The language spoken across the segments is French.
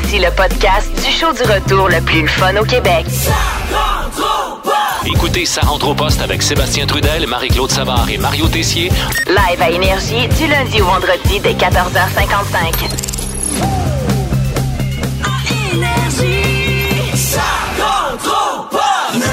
Voici le podcast du show du retour le plus fun au Québec. Écoutez Ça rentre au poste avec Sébastien Trudel, Marie-Claude Savard et Mario Tessier. Live à Énergie du lundi au vendredi dès 14h55. Énergie, ça rentre au poste.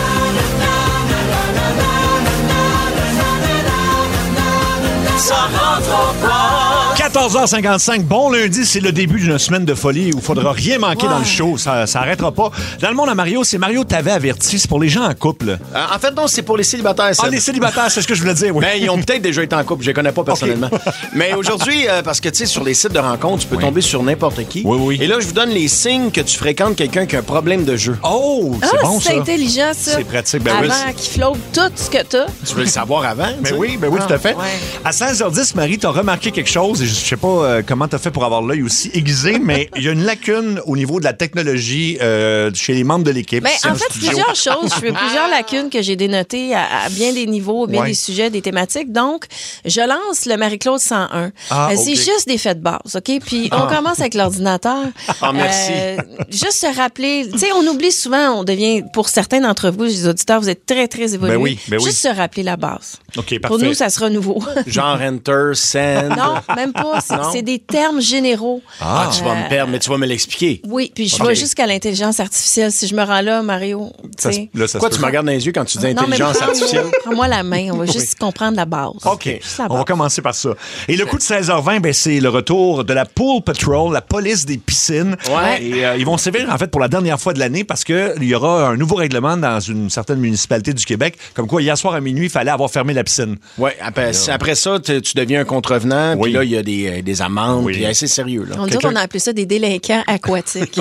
14h55, bon lundi, c'est le début d'une semaine de folie où il ne faudra rien manquer dans le show. Ça n'arrêtera pas. Dans le monde à Mario, c'est Mario t'avait averti, c'est pour les gens en couple. En fait, non, c'est pour les célibataires. Ah, les célibataires, c'est ce que je voulais dire, oui. Ben, ils ont peut-être déjà été en couple, je les connais pas personnellement. Okay. Mais aujourd'hui, parce que, tu sais, sur les sites de rencontres, tu peux tomber sur n'importe qui. Oui, oui. Et là, je vous donne les signes que tu fréquentes quelqu'un qui a un problème de jeu. Oh, c'est bon, ça. C'est intelligent, ça. C'est pratique. Ben, avant qu'il flotte tout ce que t'as. Tu veux le savoir avant? Ben oui, tout à fait. Ouais. À 16h10, Marie, t'as remarqué quelque chose, et je sais pas comment t'as fait pour avoir l'œil aussi aiguisé, mais il y a une lacune au niveau de la technologie chez les membres de l'équipe. Ben, en fait, plusieurs choses. Je fais plusieurs lacunes que j'ai dénotées à bien des niveaux, bien des sujets, des thématiques. Donc, je lance le Marie-Claude 101. C'est juste des faits de base, OK? Puis, on commence avec l'ordinateur. Merci. Juste se rappeler, tu sais, on oublie souvent, on devient, pour certains d'entre vous, les auditeurs, vous êtes très, très évolués. Juste se rappeler la base. OK, parfait. Pour nous, ça sera nouveau. Genre enter, send. Non, même pas. C'est des termes généraux. Tu vas me perdre, mais tu vas me l'expliquer. Oui, puis je vais jusqu'à l'intelligence artificielle. Si je me rends là, Mario, Pourquoi tu me regardes dans les yeux quand tu dis intelligence artificielle? Prends-moi la main. On va juste comprendre la base. OK. On va commencer par ça. Et le coup de 16h20, ben, c'est le retour de la Pool Patrol, la police des piscines. Ouais. Et ils vont sévir, en fait, pour la dernière fois de l'année parce qu'il y aura un nouveau règlement dans une certaine municipalité du Québec. Comme quoi, hier soir à minuit, il fallait avoir fermé la piscine. Oui, après ça, tu deviens un contrevenant. Puis là, il y a des amendes. Puis assez sérieux. Là. On dit qu'on a appelé ça des délinquants aquatiques.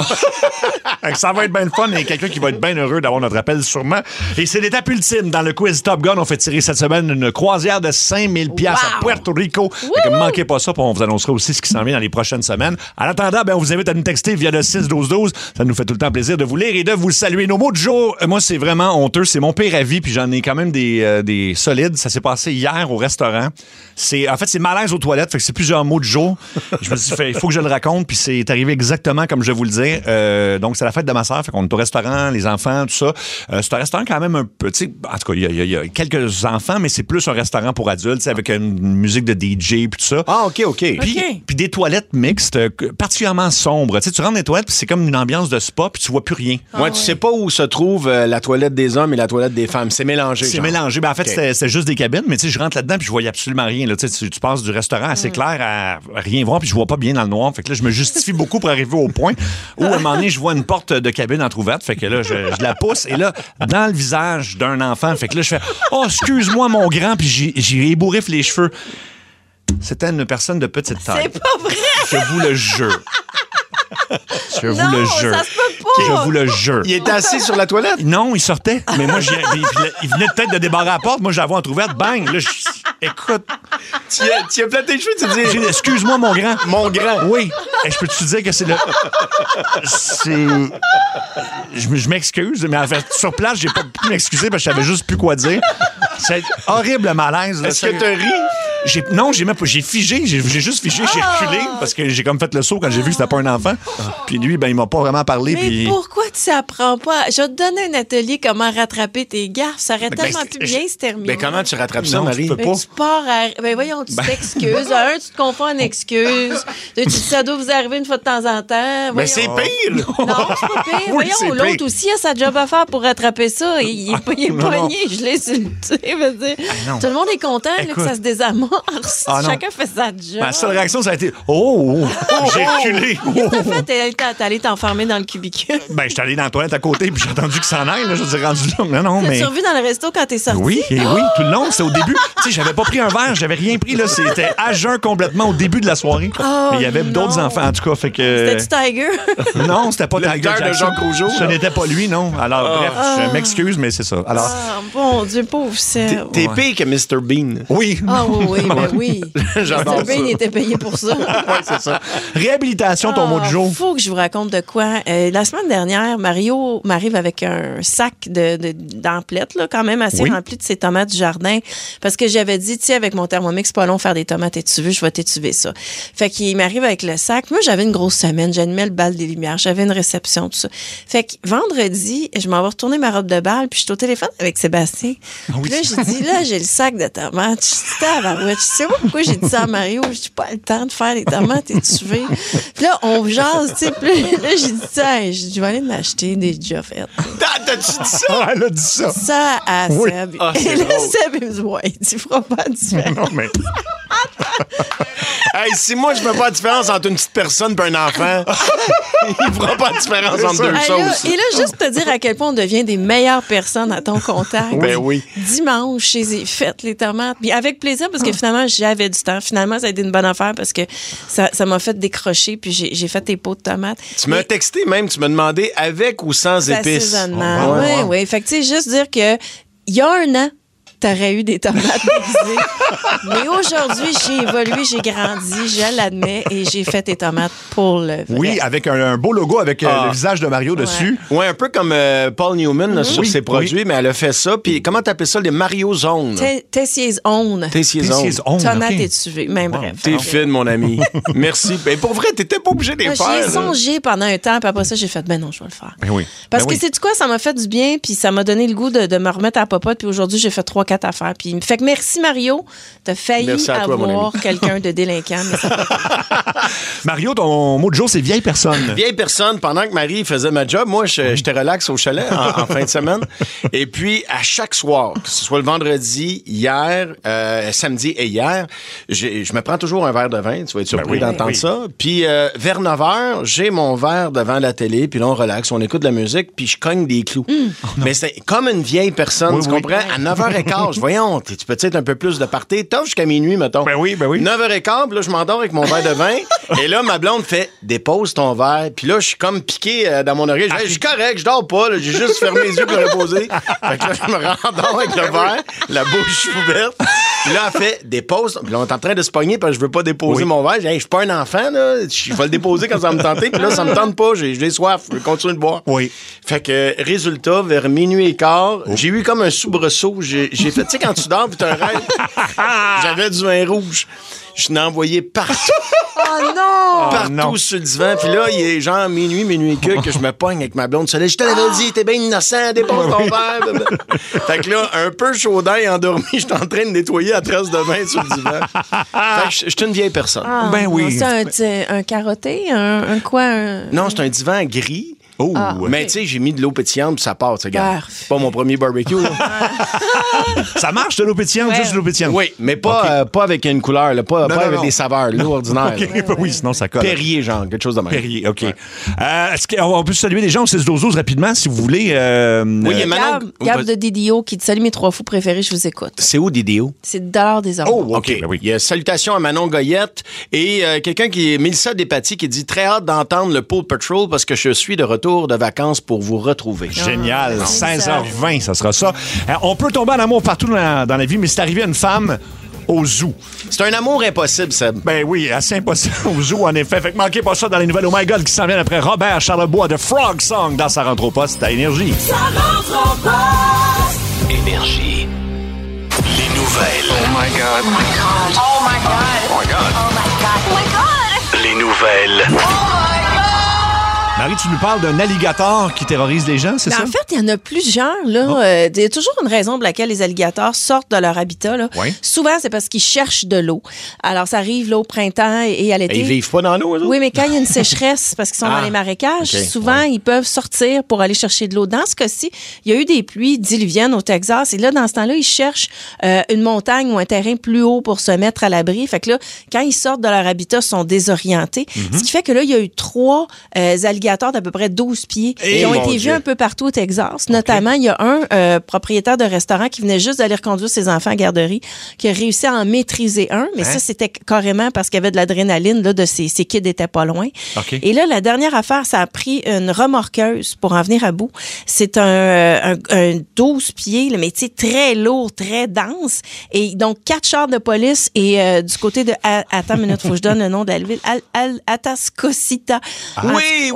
Ça va être bien le fun et quelqu'un qui va être bien heureux d'avoir notre appel sûrement. Et c'est l'étape ultime. Dans le quiz Top Gun, on fait tirer cette semaine une croisière de 5000 $, à Puerto Rico. Ne manquez pas ça, puis on vous annoncera aussi ce qui s'en vient dans les prochaines semaines. En attendant, ben, on vous invite à nous texter via le 6-12-12. Ça nous fait tout le temps plaisir de vous lire et de vous saluer. Nos mots du jour, moi, c'est vraiment honteux. C'est mon pire avis, puis j'en ai quand même des solides. Ça s'est passé hier au restaurant. En fait, c'est malaise aux toilettes, fait que c'est plusieurs mots du jour. Je me suis dit, il faut que je le raconte, puis c'est arrivé exactement comme je vous le dis. Donc, c'est la fête de ma sœur, fait qu'on est au restaurant, les enfants, tout ça. C'est un restaurant quand même un peu, tu sais, en tout cas, il y a quelques enfants, mais c'est plus un restaurant pour adultes, avec une musique de DJ, puis tout ça. Ah, OK. Puis des toilettes mixtes, particulièrement sombres. Tu sais, tu rentres dans les toilettes, puis c'est comme une ambiance de spa, puis tu vois plus rien. Tu sais pas où se trouve la toilette des hommes et la toilette des femmes. C'est mélangé. C'est mélangé. Ben, en fait, c'était juste des cabines, mais tu sais, je rentre là-dedans, puis je voyais absolument rien. Là. Tu passes du restaurant assez clair à rien voir, puis je vois pas bien dans le noir. Fait que là, je me justifie beaucoup pour arriver au point où, à un moment donné, je vois une porte de cabine entrouverte. Fait que là, je la pousse. Et là, dans le visage d'un enfant, fait que là, je fais « Oh, excuse-moi, mon grand », puis j'ai ébouriffé les cheveux. C'était une personne de petite taille. C'est pas vrai! Je vous le jure. Je vous le jure. Ça se peut pas. Je vous le jure. Il était assis sur la toilette? Non, il sortait. Mais moi, il venait peut-être de débarrer la porte. Moi, je la vois entrouverte. Bang! Là, écoute. Tu as platté les cheveux, tu dis. J'ai dit, excuse-moi, mon grand. Mon grand. Oui. Et je peux te dire que c'est le. Je m'excuse, mais en fait, sur place, j'ai pas pu m'excuser parce que je savais juste plus quoi dire. C'est horrible le malaise. Là. Est-ce que tu ris? Non, j'ai même pas. J'ai figé. J'ai juste figé. J'ai reculé parce que j'ai comme fait le saut quand j'ai vu que c'était pas un enfant. Puis lui, ben, il m'a pas vraiment parlé. Mais pourquoi tu t'apprends pas? Je vais te donner un atelier comment rattraper tes gaffes. Ça aurait tellement pu bien se terminer. Mais comment tu rattrapes ça, Marie? Tu peux pas. Tu pars à... Ben voyons, tu t'excuses. Tu te confonds en excuses. Ça doit vous arriver une fois de temps en temps. Mais c'est pire! Non, c'est pas pire. Oui, Voyons, c'est l'autre pire. aussi a sa job à faire pour rattraper ça. Il est poigné. Je l'ai insulté. Tout le monde est content là, que ça se désamorce. Chacun fait sa job. Ma seule réaction, ça a été « Oh! J'ai reculé! » Qu'est-ce que t'as fait? T'es allé t'enfermer dans le cubicule. Ben, j'étais allé dans la toilette à côté, puis j'ai attendu qu'il s'en aille. Là, je suis rendu là. Non, mais... T'as revu dans le resto quand t'es sorti? Oui, tout le long. C'était au début. Tu sais, j'avais pas pris un verre, j'avais rien pris. Là, c'était à jeun complètement au début de la soirée. Mais il y avait d'autres enfants, en tout cas. Fait que... C'était-tu Tiger? Non, c'était pas Tiger cœur de Jackson. Jacques Rougeau. Ce n'était pas lui, non. Alors, bref, je m'excuse, mais c'est ça. Alors, Bon Dieu, pauvre Seb. T'es pire que Mr. Bean. oui. Ah oui. oui. J'adore Mr. Bean était payé pour ça. Oui, c'est ça. Réhabilitation, ton mot de jour. Faut que je vous raconte de quoi. La semaine dernière, Mario m'arrive avec un sac d'emplettes, là, quand même assez rempli de ses tomates du jardin. Parce que j'avais dit, tu sais, avec mon Thermomix, pas long faire des tomates étuvées, je vais t'étuver ça. Fait qu'il m'arrive avec le sac. Moi, j'avais une grosse semaine. J'animais le bal des Lumières. J'avais une réception, tout ça. Fait que vendredi, je m'en vais retourner ma robe de bal, puis je suis au téléphone avec Sébastien. Puis là, j'ai dit, là, j'ai le sac de tomates. Je suis tabarouette. Je sais pas pourquoi j'ai dit ça à Mario. J'ai pas le temps de faire les tomates étuvées. Puis là, on jase, tu sais. Puis là, j'ai dit ça. Je vais aller m'acheter des déjà faites. T'as-tu dit ça? Elle a dit ça. Ça à Seb. C'est Et là, drôle. Seb, il me dit, ouais, tu feras pas de différence. Non, mais... Hey, si moi, je fais pas la différence entre une petite personne et un enfant, il fera pas de différence entre deux Hey, là, choses. et là, juste te dire à quel point on devient des meilleures personnes à ton contact. Ben oui. Dimanche, j'ai fait les tomates. Puis avec plaisir, parce que finalement, j'avais du temps. Finalement, ça a été une bonne affaire parce que ça m'a fait décrocher. Puis j'ai fait tes pots de tomates. Tu m'as texté même, tu m'as demandé avec ou sans épices. Assaisonnement. Oui. Fait que, tu sais, juste dire que il y a un an, t'aurais eu des tomates déguisées. Mais aujourd'hui, j'ai évolué, j'ai grandi, je l'admets, et j'ai fait des tomates pour le vrai. Oui, avec un beau logo avec le visage de Mario dessus. Ouais, un peu comme Paul Newman là, sur ses produits, mais elle a fait ça. Puis comment t'appelles ça, les Mario Zones? Tessier's Own. Tessier's Own. Tomates OK. étuvées. Même bref. T'es fine, mon ami. Merci. Ben, pour vrai, t'étais pas obligé de les J'y ai faire. là. songé pendant un temps, puis après ça, j'ai fait, ben non, je vais le faire. Ben oui. Parce Ben que oui. c'est du quoi, ça m'a fait du bien, puis ça m'a donné le goût de me remettre à la popote, puis aujourd'hui, j'ai fait 3-4 affaires. Puis fait que merci, Mario. T'as failli Merci à toi, mon avoir ami. quelqu'un de délinquant, mais ça peut pas. Mario, ton mot de jour, c'est vieille personne. Vieille personne, pendant que Marie faisait ma job, moi, j'étais relax au chalet en fin de semaine. Et puis, à chaque soir, que ce soit le vendredi, hier, samedi et hier, je me prends toujours un verre de vin. Tu vas être surpris d'entendre ça. Puis, vers 9h, j'ai mon verre devant la télé, puis là, on relaxe, on écoute de la musique, puis je cogne des clous. Mais c'est comme une vieille personne, tu comprends? À 9h15, voyons, tu peux être un peu plus de party. T'as jusqu'à minuit, mettons. Ben oui. 9h15, puis là, je m'endors avec mon verre de vin. Et là, ma blonde fait « Dépose ton verre. » Puis là, je suis comme piqué dans mon oreille. Je dis « Je suis correct, je dors pas. là. J'ai juste fermé les yeux pour le reposer. » Fait que là, je me rendors avec le verre, la bouche ouverte. Puis là, elle fait « Dépose. » Puis là, on est en train de se pogner parce que je veux pas déposer mon verre. Je dis « Hey, je suis pas un enfant, là. Je vais le déposer quand ça va me tenter. » Puis là, ça me tente pas. J'ai soif. Je vais continuer de boire. Oui. Fait que, résultat, vers minuit et quart, j'ai eu comme un soubresaut. J'ai fait, tu sais, quand tu dors puis t'as un rêve, j'avais du vin rouge. Je l'ai envoyé partout. Oh non! Partout sur le divan. Puis là, il est genre minuit que je me pogne avec ma blonde. Je te l'avais dit, t'es bien innocent, dépose ton verre. Fait que là, un peu chaud d'ail endormi, j'étais en train de nettoyer la trace de vin sur le divan. Fait que j'étais une vieille personne. Ah, Ben oui. C'est un carotté? Un quoi? Non, c'est un divan gris. Oh. Mais tu sais, j'ai mis de l'eau pétillante puis ça part, tu sais, gars. Parfait. C'est pas mon premier barbecue. là. Ça marche de l'eau pétillante, juste de l'eau pétillante? Oui, mais pas avec une couleur, là, pas non, avec non. des saveurs, l'eau ordinaire. OK, là. oui, sinon ça colle. Perrier, genre, quelque chose de même. Perrier, OK. Est-ce qu'on peut saluer les gens au 6-12-12 rapidement, si vous voulez? Oui, il y a Manon. Gab de DDO qui dit salut mes 3 fous préférés, je vous écoute. C'est où, Didio? C'est $1 des amours. Oh, OK. Ben oui. Il y a salutations à Manon Goyette et quelqu'un qui est Mélissa Despatie qui dit très hâte d'entendre le Paw Patrol parce que je suis de retour de vacances pour vous retrouver. Génial. Ah, 16h20, ça sera ça. On peut tomber en amour partout dans la vie, mais c'est arrivé à une femme au zoo. C'est un amour impossible, Seb. Ben oui, assez impossible au zoo, en effet. Fait que manquez pas ça dans les nouvelles Oh My God qui s'en viennent après Robert Charlebois de Frog Song dans sa rentre au poste à Énergie. Ça rentre au poste. Énergie. Les nouvelles. Oh my God. Oh my God. Oh my God. Les nouvelles. Marie, tu nous parles d'un alligator qui terrorise les gens, c'est Mais ça? en fait, il y en a plusieurs. Là. Il y a toujours une raison pour laquelle les alligators sortent de leur habitat. Là. Oui. Souvent, c'est parce qu'ils cherchent de l'eau. Alors, ça arrive là, au printemps et à l'été. Et ils vivent pas dans l'eau, eux autres? Oui, mais quand il y a une sécheresse, parce qu'ils sont dans les marécages, OK, souvent, ils peuvent sortir pour aller chercher de l'eau. Dans ce cas-ci, il y a eu des pluies diluviennes au Texas. Et là, dans ce temps-là, ils cherchent une montagne ou un terrain plus haut pour se mettre à l'abri. Fait que là, quand ils sortent de leur habitat, ils sont désorientés. Ce qui fait que là, il y a eu 3 alligators alligators d'à peu près 12 pieds qui ont mon été Dieu. vus un peu partout au Texas. Notamment, il y a un propriétaire de restaurant qui venait juste d'aller reconduire ses enfants à garderie, qui a réussi à en maîtriser un, mais ça, c'était carrément parce qu'il y avait de l'adrénaline, là, de ses kids étaient pas loin. OK. Et là, la dernière affaire, ça a pris une remorqueuse pour en venir à bout. C'est un 12 pieds, là, mais tu sais, très lourd, très dense. Et donc, 4 chars de police et du côté de... Attends une minute, faut que je donne le nom de la ville. Atascocita. Oui,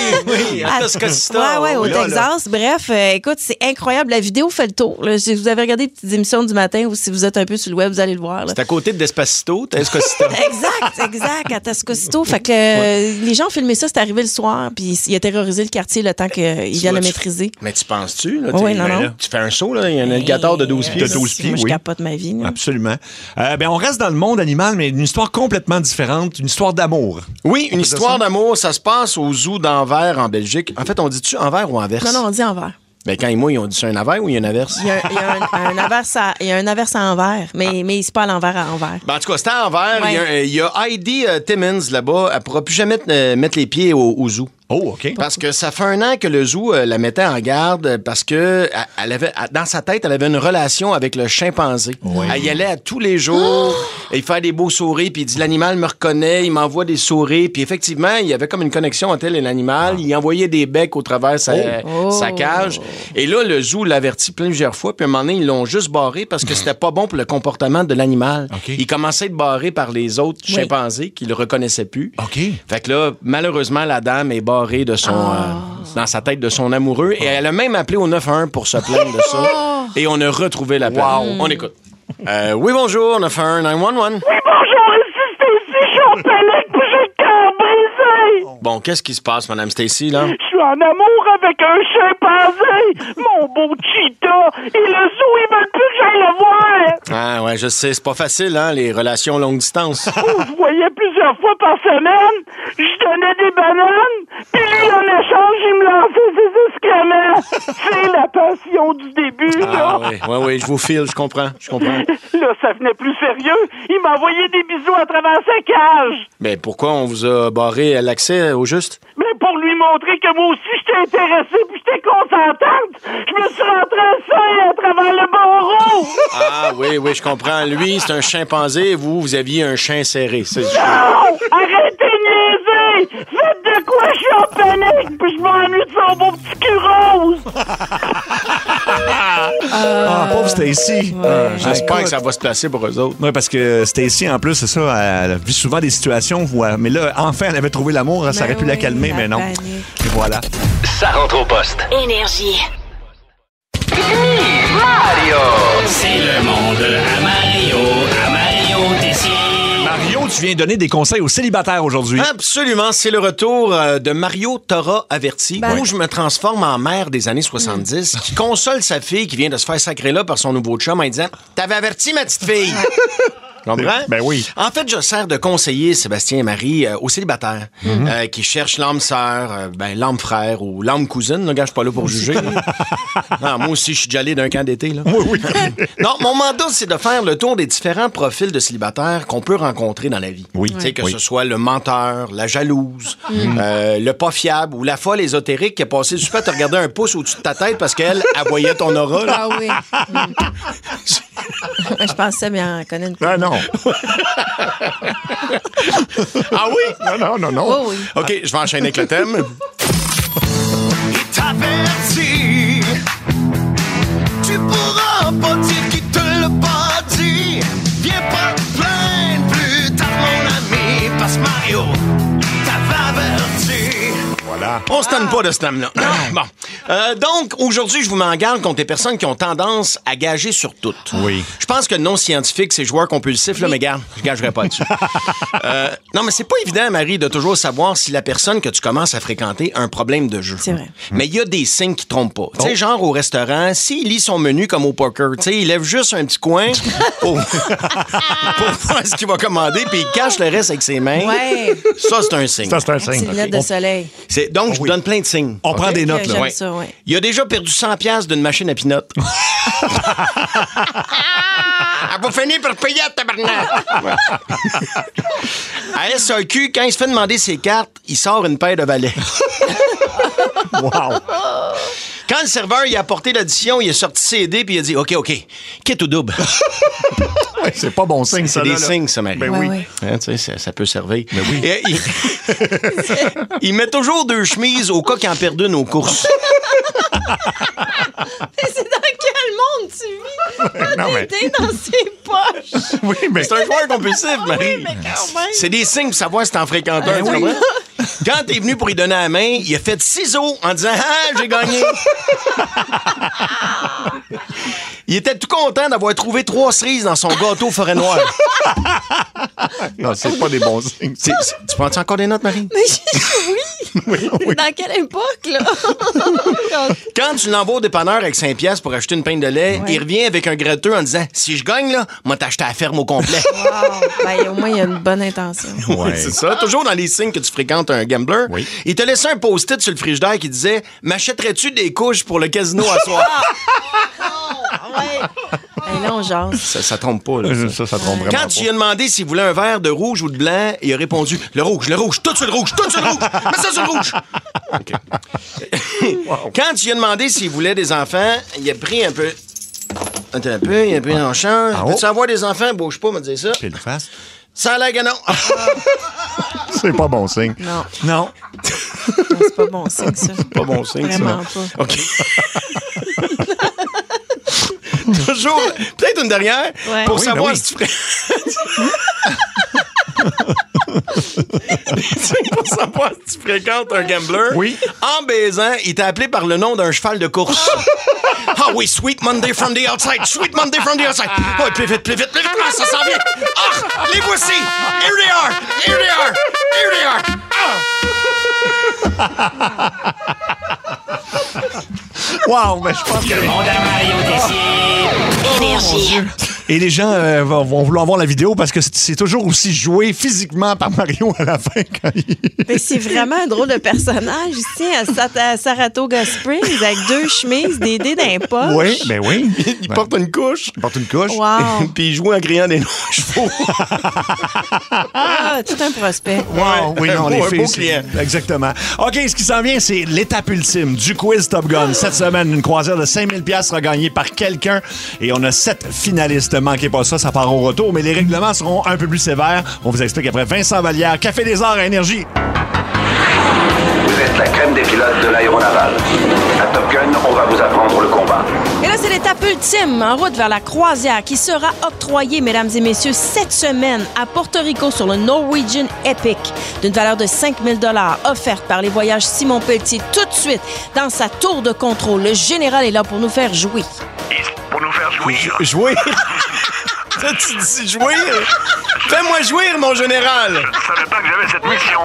Atascocita. Ouais, au Là, Texas. Bref, écoute, c'est incroyable. La vidéo fait le tour. Là. Si vous avez regardé les petites émissions du matin ou si vous êtes un peu sur le web, vous allez le voir. Là. C'est à côté de Despacito, Atascocita. Exact, à Tascocito. Fait que les gens ont filmé ça, c'est arrivé le soir, puis il a terrorisé le quartier le temps qu'il vienne le maîtriser. Mais tu penses-tu? Là, Oui, non. Tu fais un saut, là, il y a un alligator de 12 pieds. De 12 pieds, Moi, je oui. capote ma vie. Là. Absolument. On reste dans le monde animal, mais une histoire complètement différente, une histoire d'amour. Oui, une histoire d'amour, ça se passe au zoo d'Anvers, en Belgique. En fait, on dit-tu Anvers ou Anvers? Non, on dit envers. Ben, quand ils mouillent, on dit ça un Anvers ou il y a une averse? Il y a un averse à envers, mais c'est pas à l'envers à envers. Ben, en tout cas, c'était à Anvers. Ouais. Il y a Heidi Timmons là-bas. Elle pourra plus jamais mettre les pieds au zoo. Oh, OK. Parce que ça fait 1 an que le zoo la mettait en garde parce que elle avait, dans sa tête, elle avait une relation avec le chimpanzé. Elle y allait à tous les jours, il fait des beaux sourires, puis il dit l'animal me reconnaît, il m'envoie des sourires, puis effectivement, il y avait comme une connexion entre elle et l'animal. Il envoyait des becs au travers sa cage. Et là, le zoo l'avertit plusieurs fois, puis à un moment donné, ils l'ont juste barré parce que c'était pas bon pour le comportement de l'animal. OK. Il commençait à être barré par les autres chimpanzés qui le reconnaissaient plus. OK. Fait que là, malheureusement, la dame est barrée de son, dans sa tête de son amoureux. Et elle a même appelé au 911 pour se plaindre de ça. Et on a retrouvé l'appel. On écoute. Oui, bonjour, 911, 911. Oui, bonjour, ici Stacy, je suis en panique, puis j'ai le cœur brisé. Bon, qu'est-ce qui se passe, Madame Stacy, là? Je suis en amour avec un chimpanzé, mon beau cheetah, et le zoo, ils veulent plus que j'aille le voir. Ah, ouais, je sais, c'est pas facile, hein, les relations longue distance. Je voyais plusieurs fois par semaine, je donnais des bananes, puis lui, en échange, il me lançait ses excréments. C'est la passion du début, là. Ah, oui, je vous file, je comprends. Là, ça venait plus sérieux. Il m'envoyait des bisous à travers sa cage. Mais pourquoi on vous a barré l'accès au juste? Mais pour lui montrer que moi aussi, j'étais intéressée puis j'étais consentante, je me suis rentré un sein à travers le barreau. Ah, oui, je comprends. Lui, c'est un chimpanzé, vous aviez un chien serré. Non! Arrêtez de niaiser! Faites de quoi, je suis en panique puis je m'ennuie de son beau petit cul rose. Pauvre Stacy. J'espère que ça va se placer pour eux autres. Oui, parce que Stacy, en plus, c'est ça, elle vit souvent des situations où... mais là, enfin, elle avait trouvé l'amour, ça aurait pu la calmer, mais non. Panique. Et voilà. Ça rentre au poste. Énergie. C'est le monde à Mario Tessier. Mario, tu viens donner des conseils aux célibataires aujourd'hui. Absolument, c'est le retour de Mario T'auras averti, Ben. où je me transforme en mère des années 70, qui console sa fille qui vient de se faire sacrer là par son nouveau chum en disant « T'avais averti, ma petite fille! » Comprends? Ben oui. En fait, je sers de conseiller, Sébastien et Marie, aux célibataires qui cherchent l'âme sœur, l'âme frère ou l'âme cousine. Là, gars, je suis pas là pour juger. Non, moi aussi, je suis déjà allé d'un camp d'été. Là. Oui. Non, mon mandat, c'est de faire le tour des différents profils de célibataires qu'on peut rencontrer dans la vie. Oui. Tu sais, que Oui. ce soit le menteur, la jalouse, le pas fiable ou la folle ésotérique qui a passé super à te regarder un pouce au-dessus de ta tête parce qu'elle voyait ton aura. Là. Ah oui. Je pensais bien connaître une Ah non. Ah oui? Non. Oh oui. OK, je vais enchaîner avec le thème. T'avertis, tu pourras pas dire qu'il te l'a pas dit. Viens pas te plaindre plus tard, mon ami, parce que Mario t'avait averti. Voilà. On se tanne pas de ce thème-là. Bon. Donc, aujourd'hui, je vous mets en garde contre les personnes qui ont tendance à gager sur tout. Oui. Je pense que le non scientifique, c'est joueur compulsif, là, mais garde, je gagerai pas dessus. Non, mais c'est pas évident, Marie, de toujours savoir si la personne que tu commences à fréquenter a un problème de jeu. C'est vrai. Mais il y a des signes qui trompent pas. Tu sais, genre au restaurant, s'il lit son menu comme au poker, tu sais, il lève juste un petit coin pour voir ce qu'il va commander, puis il cache le reste avec ses mains. Ouais. Ça, c'est un signe. Ça, c'est un C'est signe. une lettre de soleil. Donc, je vous donne plein de signes. On prend des notes, là. J'aime Ouais. ça, ouais. Il a déjà perdu 100$ d'une machine à pinottes. Elle va finir par payer à tabarnak. À SAQ, quand il se fait demander ses cartes, il sort une paire de valets. Wow. Quand le serveur il a apporté l'addition, il a sorti ses dés puis il a dit « OK, quitte ou double. » Ouais, c'est pas bon signe, ça. C'est des là. signes, ça, Marie. Ben Ouais, oui. ouais. Hein, tu sais, ça peut servir. Ben oui. Et il met toujours 2 chemises au cas qu'il en perd une aux courses. Mais c'est dans quel monde tu vis? Non, mais- T'es dans ses poches. Oui, mais C'est un joueur compulsif, Marie. Oui, mais quand même. C'est des signes pour savoir si t'es en fréquenteur, tu comprends? Quand t'es venu pour lui donner la main, il a fait ciseaux en disant « Ah, j'ai gagné! » Il était tout content d'avoir trouvé 3 cerises dans son gâteau forêt noire. non, c'est pas des bons signes. Tu prends-tu encore des notes, Marie? Mais oui. Dans quelle époque, là? Quand tu l'envoies au dépanneur avec 5 piastres pour acheter une pinte de lait, Ouais. il revient avec un gratteux en disant « Si je gagne, là, moi t'acheter à la ferme au complet. » Wow. Ben, au moins, il y a une bonne intention. Ouais, c'est ça. Toujours dans les signes que tu fréquentes un gambler. Oui. Il te laissait un post-it sur le frigidaire qui disait « M'achèterais-tu des couches pour le casino à soir? » Ouais. Et là, on jase. Ça trompe pas, là. Ça trompe vraiment Quand tu lui as demandé s'il voulait un verre de rouge ou de blanc, il a répondu « Le rouge, tout sur le rouge, tout sur le rouge! Mets ça sur le rouge! » OK. Quand tu lui as demandé s'il voulait des enfants, il a pris un peu... Attends un peu, il a pris un champ. Ah, oh. Peux-tu avoir des enfants? Bouge pas, me dire ça. Pile face. Ça a l'air que non. C'est pas bon signe. Non. Non. C'est pas bon signe, ça. Pas bon signe, ça. Vraiment pas. OK. Toujours. Peut-être une dernière. Ouais. Pour Oui, savoir ben oui. si tu pour savoir si tu fréquentes un gambler. Oui. En baisant, il t'a appelé par le nom d'un cheval de course. Ah oui, Sweet Monday from the outside. Sweet Monday from the outside. Oh, plus vite, plus vite, plus vite. Ah, ça s'en vient. Ah, les voici. Here they are. Here they are. Here they are. Wow, mais je pense que... Énergie. Et les gens vont vouloir voir la vidéo parce que c'est toujours aussi joué physiquement par Mario à la fin. Quand il... Mais c'est vraiment un drôle de personnage ici à Saratoga Springs avec 2 chemises, des dés d'un poche. Oui, ben oui. Il porte une couche. Il porte une couche. Wow. Puis il joue en criant des noms de chevaux. Ah, tout un prospect. Wow, oui, non, les un filles. beau c'est- client. Exactement. OK, ce qui s'en vient, c'est l'étape ultime du quiz Top Gun. Cette semaine, une croisière de 5000 $ sera gagnée par quelqu'un et on a 7 finalistes. Manquez pas ça part au retour, mais les règlements seront un peu plus sévères. On vous explique après Vincent Vallière, Café des Arts à Énergie. Vous êtes la crème des pilotes de l'aéronaval. À Top Gun, on va vous apprendre le combat. Et là, c'est l'étape ultime en route vers la croisière qui sera octroyée, mesdames et messieurs, cette semaine à Porto Rico sur le Norwegian Epic d'une valeur de 5 000 $ offerte par les voyages Simon Pelletier tout de suite dans sa tour de contrôle. Le général est là pour nous faire jouer. Pour nous faire jouir. Jouer? Ça, tu dis jouir? Fais-moi jouir, mon général! Je savais pas que j'avais cette mission.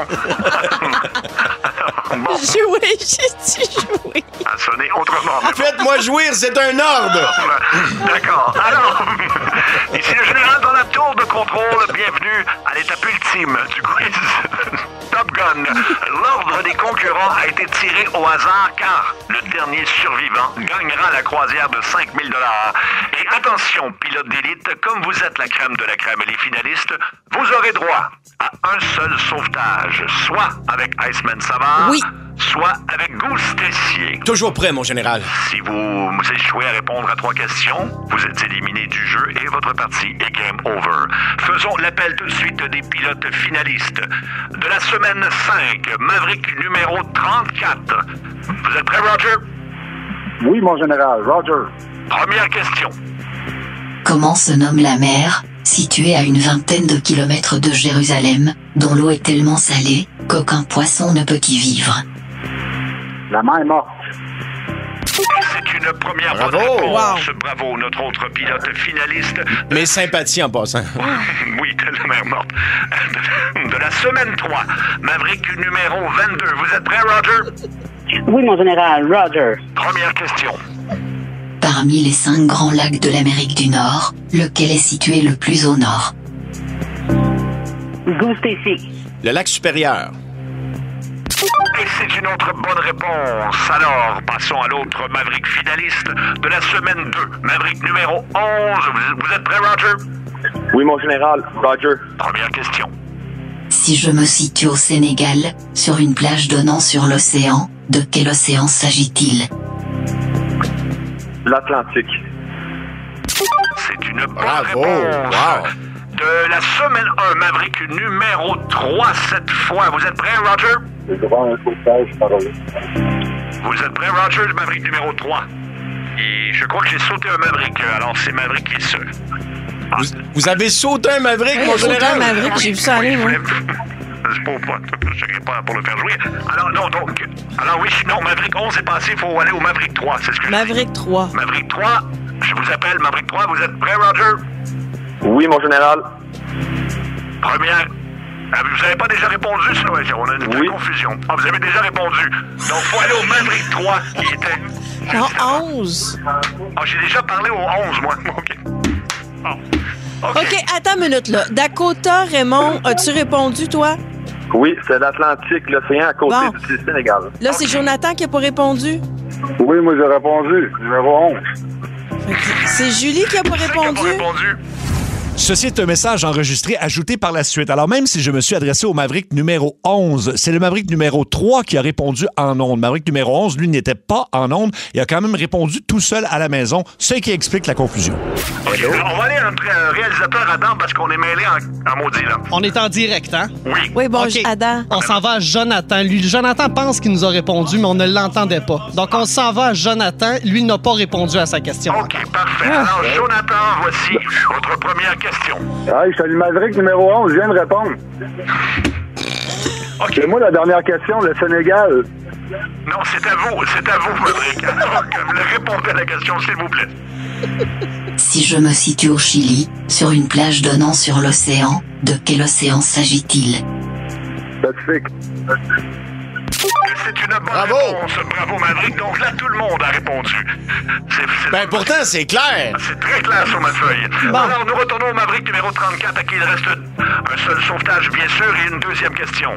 Bon, Jouer, j'ai dit jouer. à sonner autrement. Faites-moi jouir, c'est un ordre! D'accord. Alors, ici le général dans la tour de contrôle. Bienvenue à l'étape ultime du quiz Top Gun. L'ordre des concurrents a été tiré au hasard car le dernier survivant gagnera la croisière de 5 000 $. Et attention, pilote d'élite, comme vous êtes la crème de la crème et les finalistes, vous aurez droit à un seul sauvetage, soit avec Iceman Savard, Oui. soit avec Goose Tessier. Toujours prêt, mon général. Si vous échouez à répondre à 3 questions, vous êtes éliminé du jeu et votre partie est game over. Faisons l'appel tout de suite des pilotes finalistes. De la semaine 5, Maverick numéro 34. Vous êtes prêt, Roger? Oui, mon général. Roger. Première question. Comment se nomme la mer, située à une vingtaine de kilomètres de Jérusalem, dont l'eau est tellement salée qu'aucun poisson ne peut y vivre? La mer est morte. C'est une première Bravo. bonne réponse. Wow. Bravo, notre autre pilote finaliste. Mes sympathies en passant. Oui, de la mer morte. De la semaine 3, Maverick numéro 22. Vous êtes prêt, Roger? Oui, mon général. Roger. Première question. Parmi les 5 grands lacs de l'Amérique du Nord, lequel est situé le plus au nord? Goose Tessier. Le lac supérieur. Et c'est une autre bonne réponse. Alors, passons à l'autre Maverick finaliste de la semaine 2. Maverick numéro 11. Vous êtes prêt, Roger? Oui, mon général. Roger. Première question. Si je me situe au Sénégal, sur une plage donnant sur l'océan, de quel océan s'agit-il? L'Atlantique. C'est une bonne Bravo! réponse. Wow! De la semaine 1, Maverick numéro 3 cette fois. Vous êtes prêts, Roger? Je vais voir un sauvetage par là. Vous êtes prêts, Roger, Maverick numéro 3? Et je crois que j'ai sauté un Maverick, alors c'est Maverick qui est seul. Vous avez sauté un Maverick, mon Sauter général? un Maverick, j'ai vu ça aller, moi. C'est pas pour le faire jouer. Alors, non, donc. Alors, oui, non, Maverick 11 est passé, il faut aller au Maverick 3, c'est ce que je dis. Maverick 3. Maverick 3, je vous appelle Maverick 3, vous êtes prêts, Roger? Oui, mon général. Première. Ah, vous n'avez pas déjà répondu, ça? Ouais, on a une petite confusion. Ah, vous avez déjà répondu. Donc, il faut aller au Maverick 3, qui était. Non, 11. Ah, j'ai déjà parlé au 11, moi. OK. Oh. OK, attends une minute, là. Dakota, Raymond, as-tu répondu, toi? Oui, c'est l'Atlantique, l'océan à côté Bon. du Sénégal. Là, c'est Jonathan qui n'a pas répondu. Oui, moi j'ai répondu. Numéro 11. C'est Julie qui n'a pas répondu. Ceci est un message enregistré, ajouté par la suite. Alors, même si je me suis adressé au Maverick numéro 11, c'est le Maverick numéro 3 qui a répondu en ondes. Maverick numéro 11, lui, n'était pas en ondes. Il a quand même répondu tout seul à la maison, ce qui explique la confusion. OK, on va aller entre réalisateur Adam parce qu'on est mêlés en maudit, là. On est en direct, hein? Oui. Oui, bon, OK. Adam. On s'en va à Jonathan. Lui, Jonathan pense qu'il nous a répondu, mais on ne l'entendait pas. Donc, on s'en va à Jonathan. Lui n'a pas répondu à sa question. OK, parfait. Alors, Jonathan, voici votre première question. Hey, je suis le Maverick numéro 11, je viens de répondre. OK. C'est moi la dernière question, le Sénégal. Non, c'est à vous, Maverick. Alors, répondez à la question, s'il vous plaît. Si je me situe au Chili, sur une plage donnant sur l'océan, de quel océan s'agit-il? Pacifique. C'est une bonne réponse. Bravo, Maverick. Donc là, tout le monde a répondu. Ben pourtant, c'est clair. C'est très clair sur ma feuille. Bon. Alors, nous retournons au Maverick numéro 34, à qui il reste un seul sauvetage, bien sûr, et une deuxième question.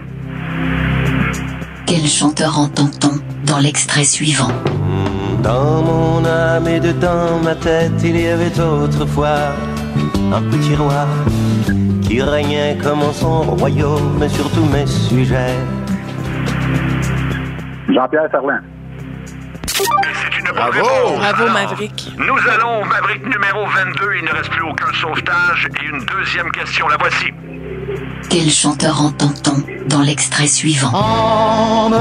Quel chanteur entend-on dans l'extrait suivant? Dans mon âme et dans ma tête, il y avait autrefois un petit roi qui régnait comme en son royaume sur tous mes sujets. Jean-Pierre Ferland. C'est une bonne réponse. Bravo, Alors, Maverick. Nous allons au Maverick numéro 22. Il ne reste plus aucun sauvetage. Et une deuxième question. La voici. Quel chanteur entend-on dans l'extrait suivant? Emmenez-moi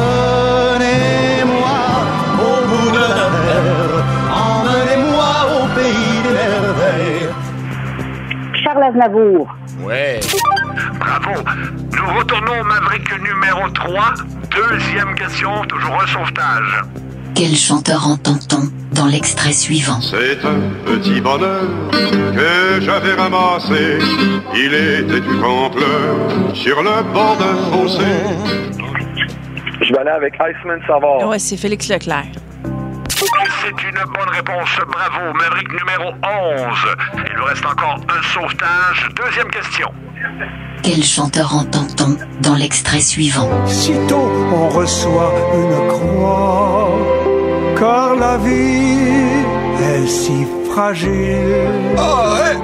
au bout de la terre, emmenez-moi au pays des merveilles. Charles Aznavour. Ouais. Bravo. Nous retournons au Maverick numéro 3. Deuxième question. Toujours un sauvetage. Quel chanteur entend-on dans l'extrait suivant? C'est un petit bonheur que j'avais ramassé. Il était du campleur sur le bord d'un fossé. Je vais aller avec Iceman Savard. Ouais, c'est Félix Leclerc. C'est une bonne réponse. Bravo. Maverick numéro 11. Il nous reste encore un sauvetage. Deuxième question. Quel chanteur entend-on dans l'extrait suivant? Sitôt on reçoit une croix, car la vie est si fragile. Oh, ouais.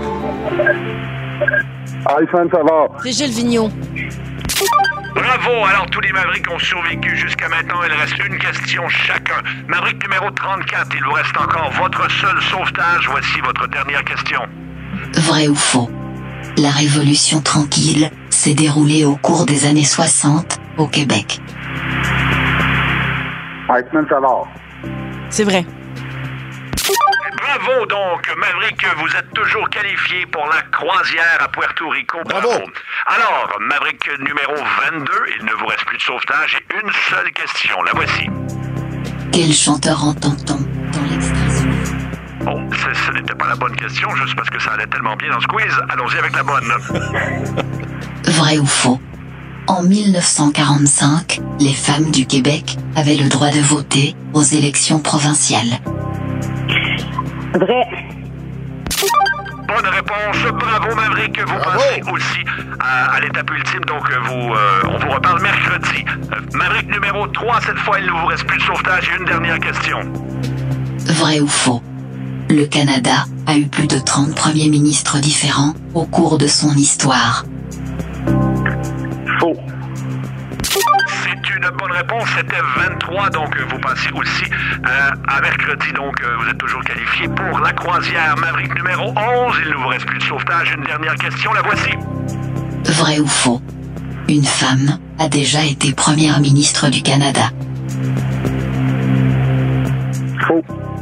Iceman Savard. C'est Gilles Vigneault. Bravo! Alors, tous les Mavericks ont survécu jusqu'à maintenant. Il reste une question chacun. Maverick numéro 34, il vous reste encore votre seul sauvetage. Voici votre dernière question. Vrai ou faux? La Révolution tranquille s'est déroulée au cours des années 60 au Québec. Iceman Savard. C'est vrai. Bravo donc, Maverick, vous êtes toujours qualifié pour la croisière à Puerto Rico. Bravo. Alors, Maverick numéro 22, il ne vous reste plus de sauvetage et une seule question. La voici. Quel chanteur entend-on dans l'extrait suivant? Bon, ce n'était pas la bonne question, juste parce que ça allait tellement bien dans ce quiz. Allons-y avec la bonne. Vrai ou faux? En 1945, les femmes du Québec avaient le droit de voter aux élections provinciales. Vrai. Bonne réponse. Bravo, Maverick. Vous passez aussi à l'étape ultime. Donc, on vous reparle mercredi. Maverick numéro 3, cette fois, il ne vous reste plus de sauvetage. Et une dernière question. Vrai ou faux? Le Canada a eu plus de 30 premiers ministres différents au cours de son histoire. Faux. C'est une la bonne réponse, c'était 23. Donc, vous passez aussi à mercredi. Donc, vous êtes toujours qualifié pour la croisière Maverick numéro 11. Il ne vous reste plus de sauvetage. Une dernière question, la voici. Vrai ou faux? Une femme a déjà été première ministre du Canada. Faux.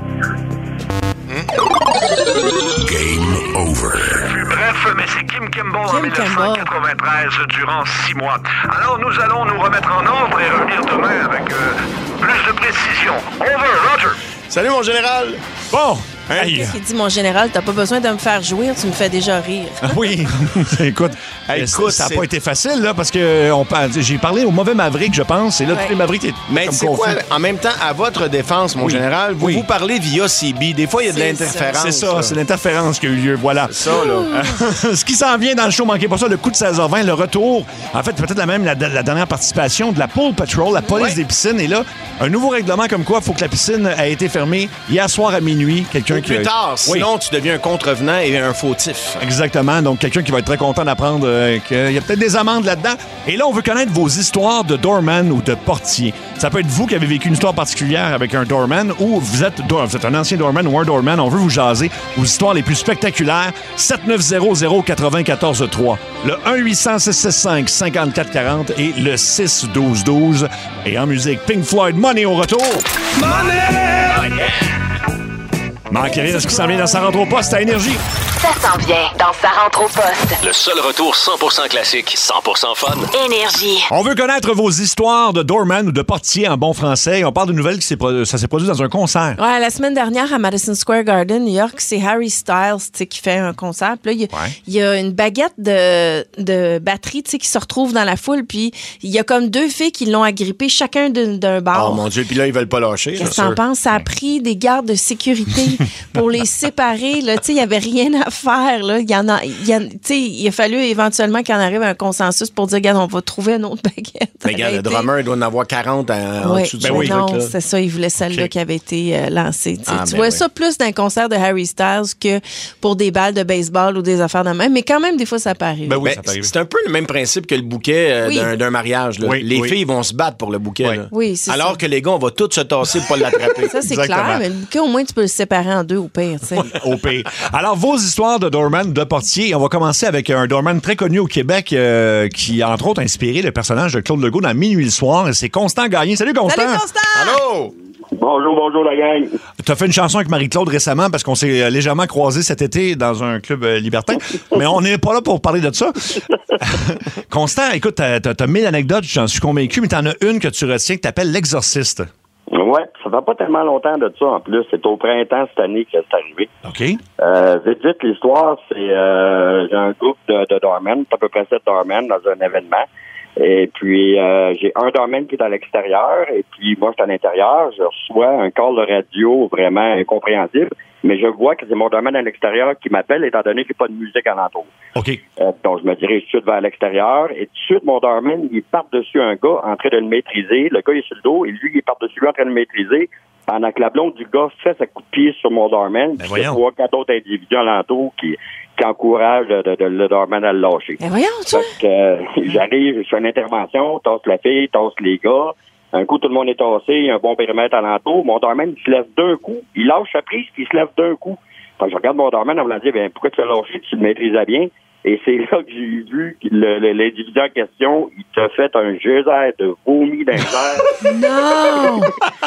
Game over. Bref, mais c'est Kim Kimball en 1993 durant 6 mois. Alors, nous allons nous remettre en ordre et revenir demain avec plus de précision. Over, Roger. Salut, mon général. Bon. Hey. Qu'est-ce qu'il dit, mon général? T'as pas besoin de me faire jouir, tu me fais déjà rire. Oui. Écoute, ça n'a pas été facile, là, parce que j'ai parlé au mauvais Maverick, je pense, et là, tous les Mavericks mais c'est quoi, en même temps, à votre défense, mon général, vous parlez via CB. Des fois, il y a de l'interférence. C'est ça, c'est l'interférence qui a eu lieu, voilà. C'est ça, là. Ce qui s'en vient dans le show, manquez pas ça, le coup de 16h20, le retour, en fait, peut-être la dernière participation de la Pool Patrol, la police des piscines, et là, un nouveau règlement comme quoi il faut que la piscine ait été fermée hier soir à minuit. Quelqu'un qui plus tard, sinon tu deviens un contrevenant et un fautif. Exactement, donc quelqu'un qui va être très content d'apprendre qu'il y a peut-être des amendes là-dedans. Et là, on veut connaître vos histoires de doorman ou de portier. Ça peut être vous qui avez vécu une histoire particulière avec un doorman ou vous êtes un ancien doorman ou un doorman. On veut vous jaser vos histoires les plus spectaculaires. 7900-943. Le 1-800-665-5440 et le 612-12. Et en musique, Pink Floyd, Money au retour. Money! Manquez rien de ce qui s'en vient dans sa rentre au poste à Énergie. Ça s'en vient dans sa rentre au poste. Le seul retour 100% classique, 100% fun. Énergie. On veut connaître vos histoires de doorman ou de portier en bon français. On parle d'une nouvelle ça s'est produit dans un concert. Ouais, la semaine dernière à Madison Square Garden, New York, c'est Harry Styles qui fait un concert. Puis là, il y a une baguette de batterie qui se retrouve dans la foule. Puis il y a comme deux filles qui l'ont agrippé, chacun d'un bar. Oh mon Dieu, puis là, ils veulent pas lâcher. Qu'est-ce que t'en penses? Ça a pris des gardes de sécurité pour les séparer. Il n'y avait rien à faire. Là. Il a fallu éventuellement qu'il en arrive à un consensus pour dire, regarde, on va trouver une autre baguette. Mais regarde, le drummer, il doit en avoir 40 en dessous de son truc. Non, c'est ça. Il voulait celle-là qui avait été lancée. Tu vois ça plus d'un concert de Harry Styles que pour des balles de baseball ou des affaires de même. Mais quand même, des fois, ça peut arriver. C'est un peu le même principe que le bouquet d'un mariage. Là. Les filles vont se battre pour le bouquet. Là. Oui, c'est alors ça. que les gars, on va tous se tasser pour pas l'attraper. Ça, c'est clair. Mais le bouquet, au moins, tu peux le séparer en deux au pire. Au pire. Alors, vos histoires de doorman, de portier, on va commencer avec un doorman très connu au Québec qui, entre autres, a inspiré le personnage de Claude Legault dans Minuit le soir. C'est Constant Gagné. Salut, Constant! Salut, Constant! Allô! Bonjour la gang. Tu as fait une chanson avec Marie-Claude récemment parce qu'on s'est légèrement croisés cet été dans un club libertin. Mais on n'est pas là pour parler de ça. Constant, écoute, t'as 1000 anecdotes, j'en suis convaincu, mais t'en as une que tu retiens que t'appelles l'exorciste. Ouais, ça fait pas tellement longtemps de ça en plus. C'est au printemps cette année que c'est arrivé. OK. Vite, l'histoire, c'est j'ai un groupe de doormen, à peu près 7 doormen dans un événement. Et puis, j'ai un doorman qui est à l'extérieur, et puis moi, je suis à l'intérieur. Je reçois un call de radio vraiment incompréhensible, mais je vois que c'est mon doorman à l'extérieur qui m'appelle, étant donné qu'il n'y a pas de musique alentour. OK. Donc, je me dirige tout de suite vers l'extérieur, et tout de suite, mon doorman, il part dessus un gars en train de le maîtriser. Le gars, il est sur le dos, et lui, il part dessus lui en train de le maîtriser, pendant que la blonde du gars fait sa coup de pied sur mon doorman. Puis il y a 3-4 autres individus alentour qui encouragent le doorman à le lâcher. Mais voyons, tu j'arrive, je fais une intervention, tasse la fille, tasse les gars. Un coup, tout le monde est tassé, il y a un bon périmètre alentour. Mon doorman, il se lève d'un coup. Il lâche sa prise, puis il se lève d'un coup. Fait que je regarde mon doorman en me disant, pourquoi tu l'as lâché? Tu le maîtrisais bien. Et c'est là que j'ai vu que l'individu en question, il t'a fait un geyser de vomi dans l'air. Non!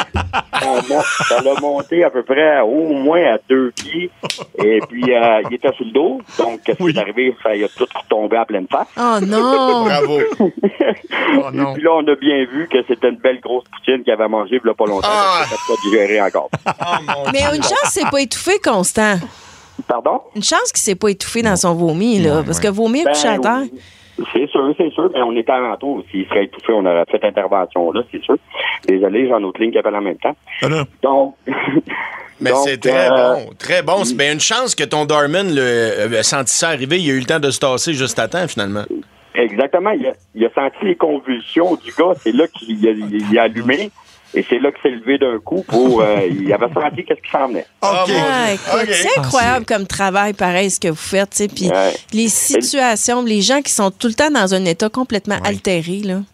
Ça l'a monté à peu près au moins à 2 pieds. Et puis, il était sur le dos. Donc, qu'est-ce qui est arrivé? Il a tout retombé à pleine face. Oh non! Bravo! Oh non. Puis là, on a bien vu que c'était une belle grosse poutine qu'il avait mangée il n'y a pas longtemps. Ça n'a pas digéré encore. Mais une chance, c'est pas étouffé, Constant. Pardon? Une chance qu'il s'est pas étouffé dans son vomi, là. Parce que vomir couché à terre. C'est sûr. Mais on était alentour. S'il serait étouffé, on aurait fait intervention là, c'est sûr. Désolé, j'ai une autre ligne qui appelle en même temps. Donc. Mais c'est très bon. Très bon. C'est bien une chance que ton doorman le senti ça arriver. Il a eu le temps de se tasser juste à temps, finalement. Exactement. Il a senti les convulsions du gars. C'est là qu'il a allumé. Et c'est là qu'il s'est levé d'un coup pour... il avait senti qu'est-ce qui s'en venait. Écoute, c'est incroyable comme travail, pareil, ce que vous faites. Puis les situations, les gens qui sont tout le temps dans un état complètement altéré. Là. Et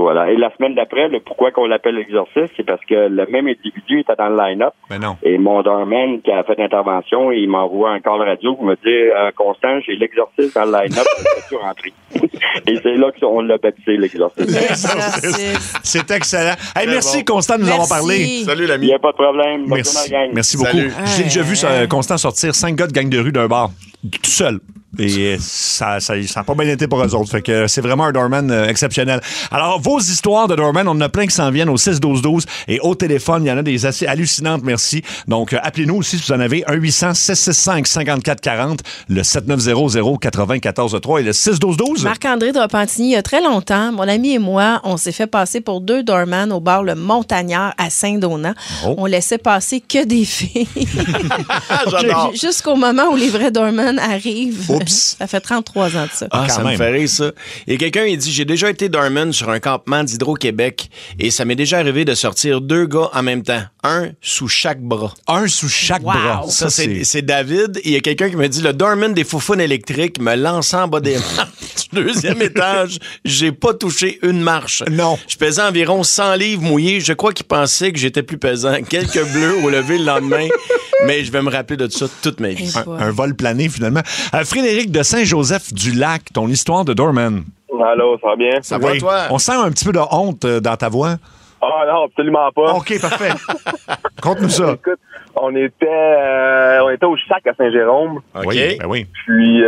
voilà. Et la semaine d'après, le pourquoi qu'on l'appelle l'exorciste, c'est parce que le même individu était dans le line-up. Mais non. Et mon doorman qui a fait l'intervention, il m'envoie un call radio pour me dire Constant, j'ai l'exorciste dans le line-up, peux-tu rentrer? Et c'est là qu'on l'a baptisé l'exorciste. C'est excellent. Hey, merci, Constant, de nous avoir parlé. Salut, l'ami. Il n'y a pas de problème. Merci. Merci beaucoup. Salut. J'ai déjà vu Constant sortir 5 gars de gang de rue d'un bar, tout seul. Et ça n'a pas bien été pour eux autres. Fait que c'est vraiment un doorman exceptionnel. Alors, vos histoires de doorman, on en a plein qui s'en viennent au 6-12-12. Et au téléphone, il y en a des assez hallucinantes, merci. Donc, appelez-nous aussi si vous en avez. 1-800-665-5440, le 7900-94-3 et le 6-12-12. Marc-André de Repentigny, il y a très longtemps, mon ami et moi, on s'est fait passer pour 2 doorman au bar Le Montagnard à Saint-Donat. Oh. On laissait passer que des filles. J'adore. Jusqu'au moment où les vrais doorman arrivent. Oups. Ça fait 33 ans de ça. Ça me fait rire, ça. Et quelqu'un, il dit, j'ai déjà été doorman sur un campement d'Hydro-Québec et ça m'est déjà arrivé de sortir 2 gars en même temps. Un sous chaque bras. Un sous chaque bras. Ça, c'est David. Il y a quelqu'un qui me dit, le doorman des Foufounes électriques me lançant en bas des marches du 2e étage. J'ai pas touché une marche. Non. Je pesais environ 100 livres mouillés. Je crois qu'il pensait que j'étais plus pesant. Quelques bleus au lever le lendemain. Mais je vais me rappeler de ça toute ma vie. Un vol plané, finalement. Frédéric de Saint-Joseph-du-Lac, ton histoire de doorman. Allô, ça va bien? Ça va, toi? On sent un petit peu de honte dans ta voix. Ah non, absolument pas. OK, parfait. Conte-nous ça. Écoute, on était au Chac à Saint-Jérôme. OK. Oui, ben oui. Puis,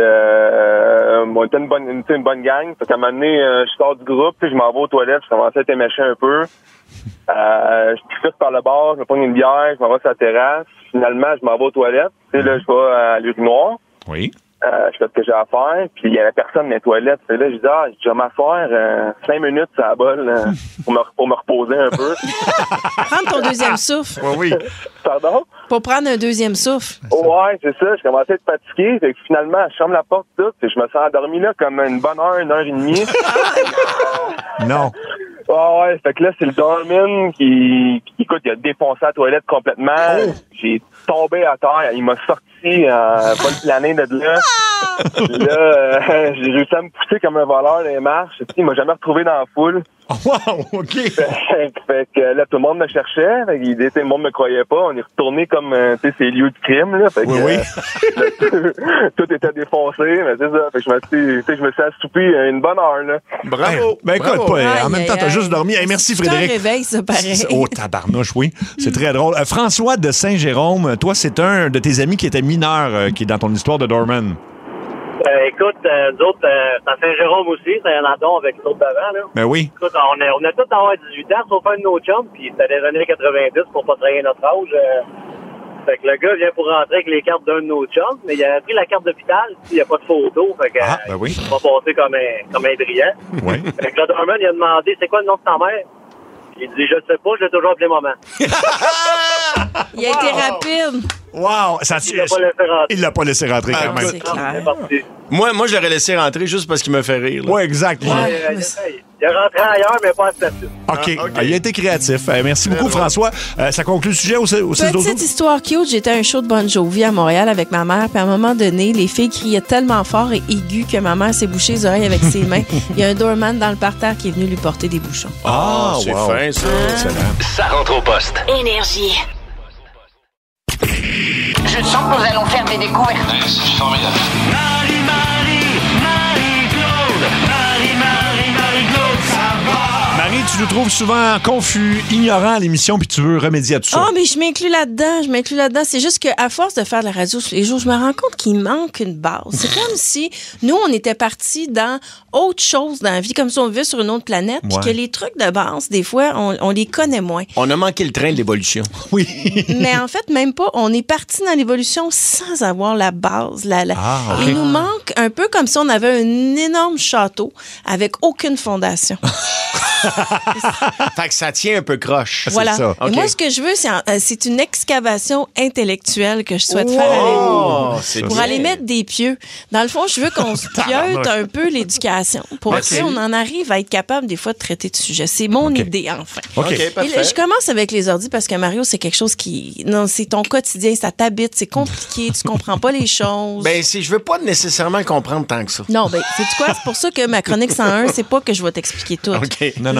on était une bonne gang. Fait qu'à un moment donné, je sors du groupe, je m'en vais aux toilettes, je commençais à être éméché un peu. Je profite par le bar, je me prends une bière, je m'en vais sur la terrasse. Finalement, je m'en vais aux toilettes. Tu sais, là, je vais à l'urinoir. Oui. Je fais ce que j'ai à faire, puis il y avait personne dans les toilettes. Fait là, je dis, je vais m'asseoir 5 minutes sur la bolle pour me reposer un peu. Prendre ton deuxième souffle. Oui. Pardon? Pour prendre un deuxième souffle. Ouais, c'est ça. Je commençais à être fatigué. Fait que finalement, je ferme la porte toute. Et je me sens endormi là comme une bonne heure, 1 heure et demie. Non. Ouais, fait que là, c'est le doorman qui écoute, il a défoncé la toilette complètement. Oh. J'ai tombé à terre. Il m'a sorti vol plané de là. Là, j'ai réussi à me pousser comme un voleur dans les marches. Il m'a jamais retrouvé dans la foule. Wow, OK. Fait que là, tout le monde me cherchait. Fait que, le monde me croyait pas. On est retourné comme, ces lieux de crime, là. Fait que, oui. Tout était défoncé, mais c'est ça. Fait que je me suis assoupi une bonne heure, là. Bravo. Ben écoute, Bravo. en même temps, t'as juste dormi. Hey, merci, Frédéric. C'est un réveil, ça, pareil. Oh, tabarnouche, oui. C'est très drôle. François de Saint-Jérôme, toi, c'est un de tes amis qui était mineur qui est dans ton histoire de doorman. Écoute, nous autres, c'est à Saint-Jérôme aussi, c'est un addon avec l'autre d'avant, là. Ben oui. Écoute, on a tous avoir 18 ans, sauf un de nos chums, puis c'était les années 90 pour pas trahir notre âge. Fait que le gars vient pour rentrer avec les cartes d'un de nos chums, mais il a pris la carte d'hôpital, puis il n'y a pas de photo, fait que ben oui. il va passer comme un brillant. Oui. Fait que le doorman, il a demandé, c'est quoi le nom de ta mère? Il dit, je sais pas, je l'ai toujours appelé maman. Il a été rapide. Wow! Il l'a pas laissé rentrer quand même. C'est clair. Moi, je l'aurais laissé rentrer juste parce qu'il me fait rire. Oui, exact. Il est rentré ailleurs, mais pas à statut. OK. Il a été créatif. Merci beaucoup, François. Ça conclut le sujet au 6-12-12. Petite histoire cute, j'étais à un show de Bon Jovi à Montréal avec ma mère, puis à un moment donné, les filles criaient tellement fort et aigu que ma mère s'est bouchée les oreilles avec ses mains. Il y a un doorman dans le parterre qui est venu lui porter des bouchons. Ah, c'est fin, ça. Excellent. Ça rentre au poste. Énergie. Je sens que nous allons faire des découvertes. C'est formidable. Marie, tu nous trouves souvent confus, ignorants à l'émission, puis tu veux remédier à tout ça. Oh, mais je m'inclus là-dedans. C'est juste qu'à force de faire de la radio tous les jours, je me rends compte qu'il manque une base. C'est comme si nous, on était partis dans autre chose dans la vie, comme si on vivait sur une autre planète, puis que les trucs de base, des fois, on les connaît moins. On a manqué le train de l'évolution. Oui. Mais en fait, même pas. On est parti dans l'évolution sans avoir la base. OK. Il nous manque un peu comme si on avait un énorme château avec aucune fondation. Fait que ça tient un peu croche. Voilà. C'est ça. Et moi, ce que je veux, c'est une excavation intellectuelle que je souhaite faire avec vous. Pour aller mettre des pieux. Dans le fond, je veux qu'on se pieute un peu l'éducation. Pour qu'on en arrive à être capable, des fois, de traiter de sujets. C'est mon idée, enfin. OK, parfait. Et là, je commence avec les ordis parce que Mario, c'est quelque chose qui... Non, c'est ton quotidien, ça t'habite, c'est compliqué, tu comprends pas les choses. Ben, je veux pas nécessairement comprendre tant que ça. Non, ben, sais-tu quoi? C'est pour ça que ma chronique 101, c'est pas que je vais t'expliquer tout. OK. Non.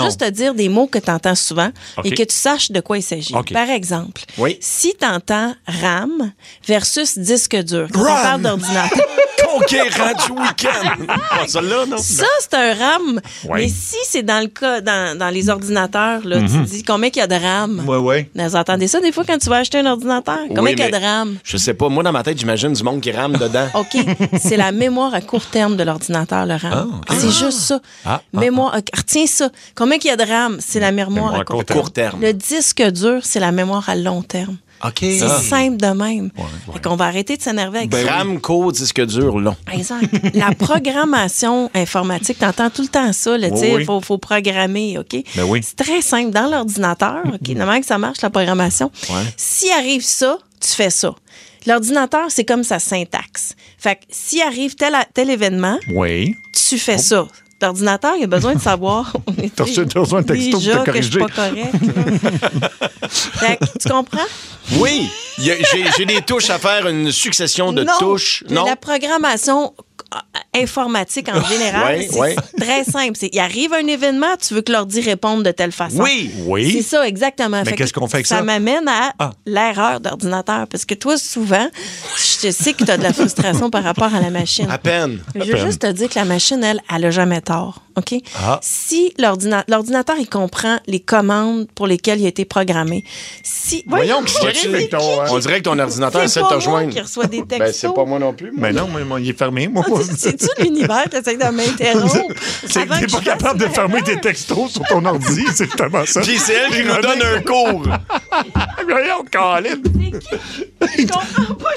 juste te dire des mots que tu entends souvent OK. et que tu saches de quoi il s'agit. OK. Par exemple, Oui. si tu entends RAM versus disque dur, quand on RAM. parle d'ordinateur. Conquérant du week-end. Pas celle-là, non? Ça, c'est un RAM. Ouais. Mais si c'est dans le cas, dans les ordinateurs, là, tu dis combien qu'il y a de RAM? Oui. Vous entendez ça des fois quand tu vas acheter un ordinateur? Combien Oui, qu'il y a mais de RAM? Je sais pas. Moi, dans ma tête, j'imagine du monde qui rame dedans. OK. C'est la mémoire à court terme de l'ordinateur, le RAM. C'est juste ça. Mémoire. Retiens ça. Combien qu'il y a de RAM? C'est la mémoire à court terme. Le disque dur, c'est la mémoire à long terme. OK. C'est simple de même. Fait qu'on va arrêter de s'énerver avec ça. RAM, co, disque dur, long. Exact. La programmation informatique, t'entends tout le temps ça, tu sais, il faut programmer, OK? Ben oui. C'est très simple. Dans l'ordinateur, OK, de même que ça marche, la programmation, s'il arrive ça, tu fais ça. L'ordinateur, c'est comme sa syntaxe. Fait que s'il arrive tel événement, tu fais ça. L'ordinateur, il a besoin de savoir. T'as besoin de texto pour te que je suis corriger. pas correct. Fait que, tu comprends? Oui. J'ai des touches à faire, une succession de touches. Non. La programmation informatique en général, Ouais, c'est très simple. Il arrive un événement, tu veux que l'ordi réponde de telle façon. Oui. C'est ça, exactement. Mais qu'est-ce qu'on fait avec ça? Ça m'amène à l'erreur d'ordinateur. Parce que toi, souvent, je sais que tu as de la frustration par rapport à la machine. À peine. Je veux juste te dire que la machine, elle a jamais tort. OK? Si l'ordinateur, il comprend les commandes pour lesquelles il a été programmé. Voyons, on dirait que ton ordinateur essaie de te rejoindre. Qui reçoit des textos. Ben, c'est pas moi non plus. Mais non, il est fermé, moi. C'est-tu l'univers qui essaie de m'interrompre? C'est que t'es pas capable de fermer tes textos sur ton ordi, c'est justement ça. Puis c'est elle qui nous donne un cours. Voyons, Colin. Je comprends pas,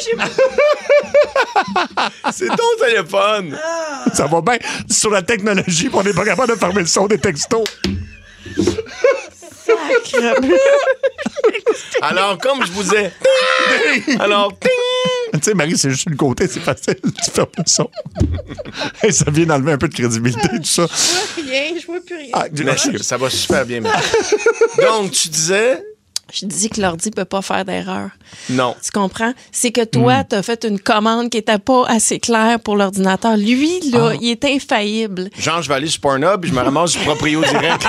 C'est ton téléphone. Ça va bien sur la technologie, puis on n'est pas capable de fermer le son des textos. Alors, comme je vous disais. Alors, tu sais, Marie, c'est juste le côté, c'est facile. Tu fermes le son. Hey, ça vient d'enlever un peu de crédibilité, tout ça. Je vois plus rien. Mais ça va super bien. Donc, tu disais. Je dis que l'ordi peut pas faire d'erreur. Non. Tu comprends? C'est que toi, tu as fait une commande qui était pas assez claire pour l'ordinateur. Lui, là, il est infaillible. Genre, je vais aller sur Pornhub et je me ramasse du proprio direct.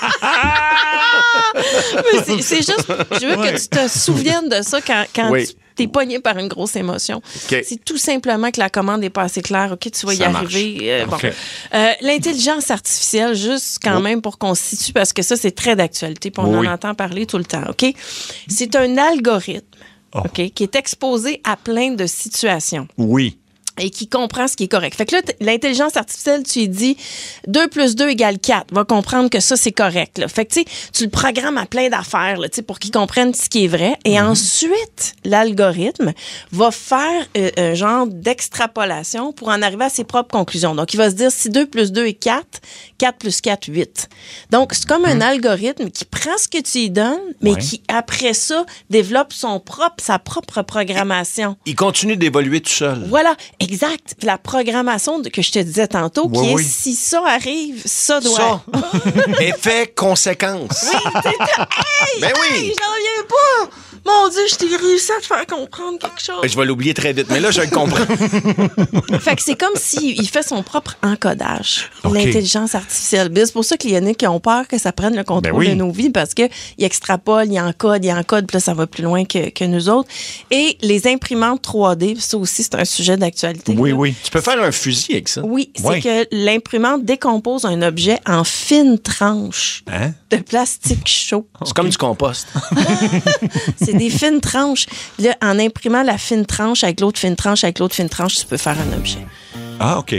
Mais c'est juste, je veux que tu te souviennes de ça quand tu t'es pogné par une grosse émotion. Okay. C'est tout simplement que la commande n'est pas assez claire. OK, tu vas y arriver. L'intelligence artificielle, juste quand même pour qu'on se situe, parce que ça, c'est très d'actualité, puis on en entend parler tout le temps. OK? C'est un algorithme OK, qui est exposé à plein de situations. Oui. Et qui comprend ce qui est correct. Fait que là, l'intelligence artificielle, tu lui dis 2 + 2 = 4. Va comprendre que ça, c'est correct. Là. Fait que, tu sais, tu le programmes à plein d'affaires, là, pour qu'il comprenne ce qui est vrai. Et ensuite, l'algorithme va faire un genre d'extrapolation pour en arriver à ses propres conclusions. Donc, il va se dire, si 2 + 2 = 4, 4 + 4, 8. Donc, c'est comme un algorithme qui prend ce que tu lui donnes, mais qui, après ça, développe sa propre programmation. Il continue d'évoluer tout seul. Voilà. Exact. La programmation que je te disais tantôt, qui est si ça arrive, ça doit. Ça. Effet conséquence. Oui, ben oui. Hey, j'en reviens pas. Mon Dieu, je t'ai réussi à te faire comprendre quelque chose. Je vais l'oublier très vite, mais là, je le comprends. Fait que c'est comme s'il fait son propre encodage, l'intelligence artificielle. C'est pour ça qu'il y en a qui ont peur que ça prenne le contrôle de nos vies, parce qu'il extrapole, il encode, puis là, ça va plus loin que nous autres. Et les imprimantes 3D, ça aussi, c'est un sujet d'actualité. Oui, oui. Tu peux faire un fusil avec ça. Oui, c'est que l'imprimante décompose un objet en fines tranches de plastique chaud. C'est comme du compost. C'est des fines tranches. Là, en imprimant la fine tranche avec l'autre fine tranche, avec l'autre fine tranche, tu peux faire un objet. Ah, OK.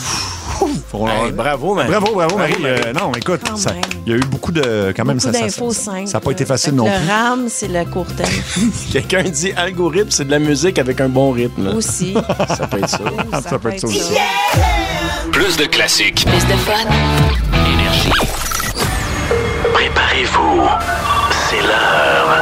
Bravo, Marie. Bravo, Marie. Non, écoute, il y a eu beaucoup de... Quand même, beaucoup d'infos simples. Ça n'a pas été facile non plus. Le RAM, c'est le court terme. Quelqu'un dit algorithme, c'est de la musique avec un bon rythme. Aussi. Ça peut être ça. Ça peut être ça aussi. Plus de classiques. Plus de fun. Énergie. Préparez-vous. C'est l'heure.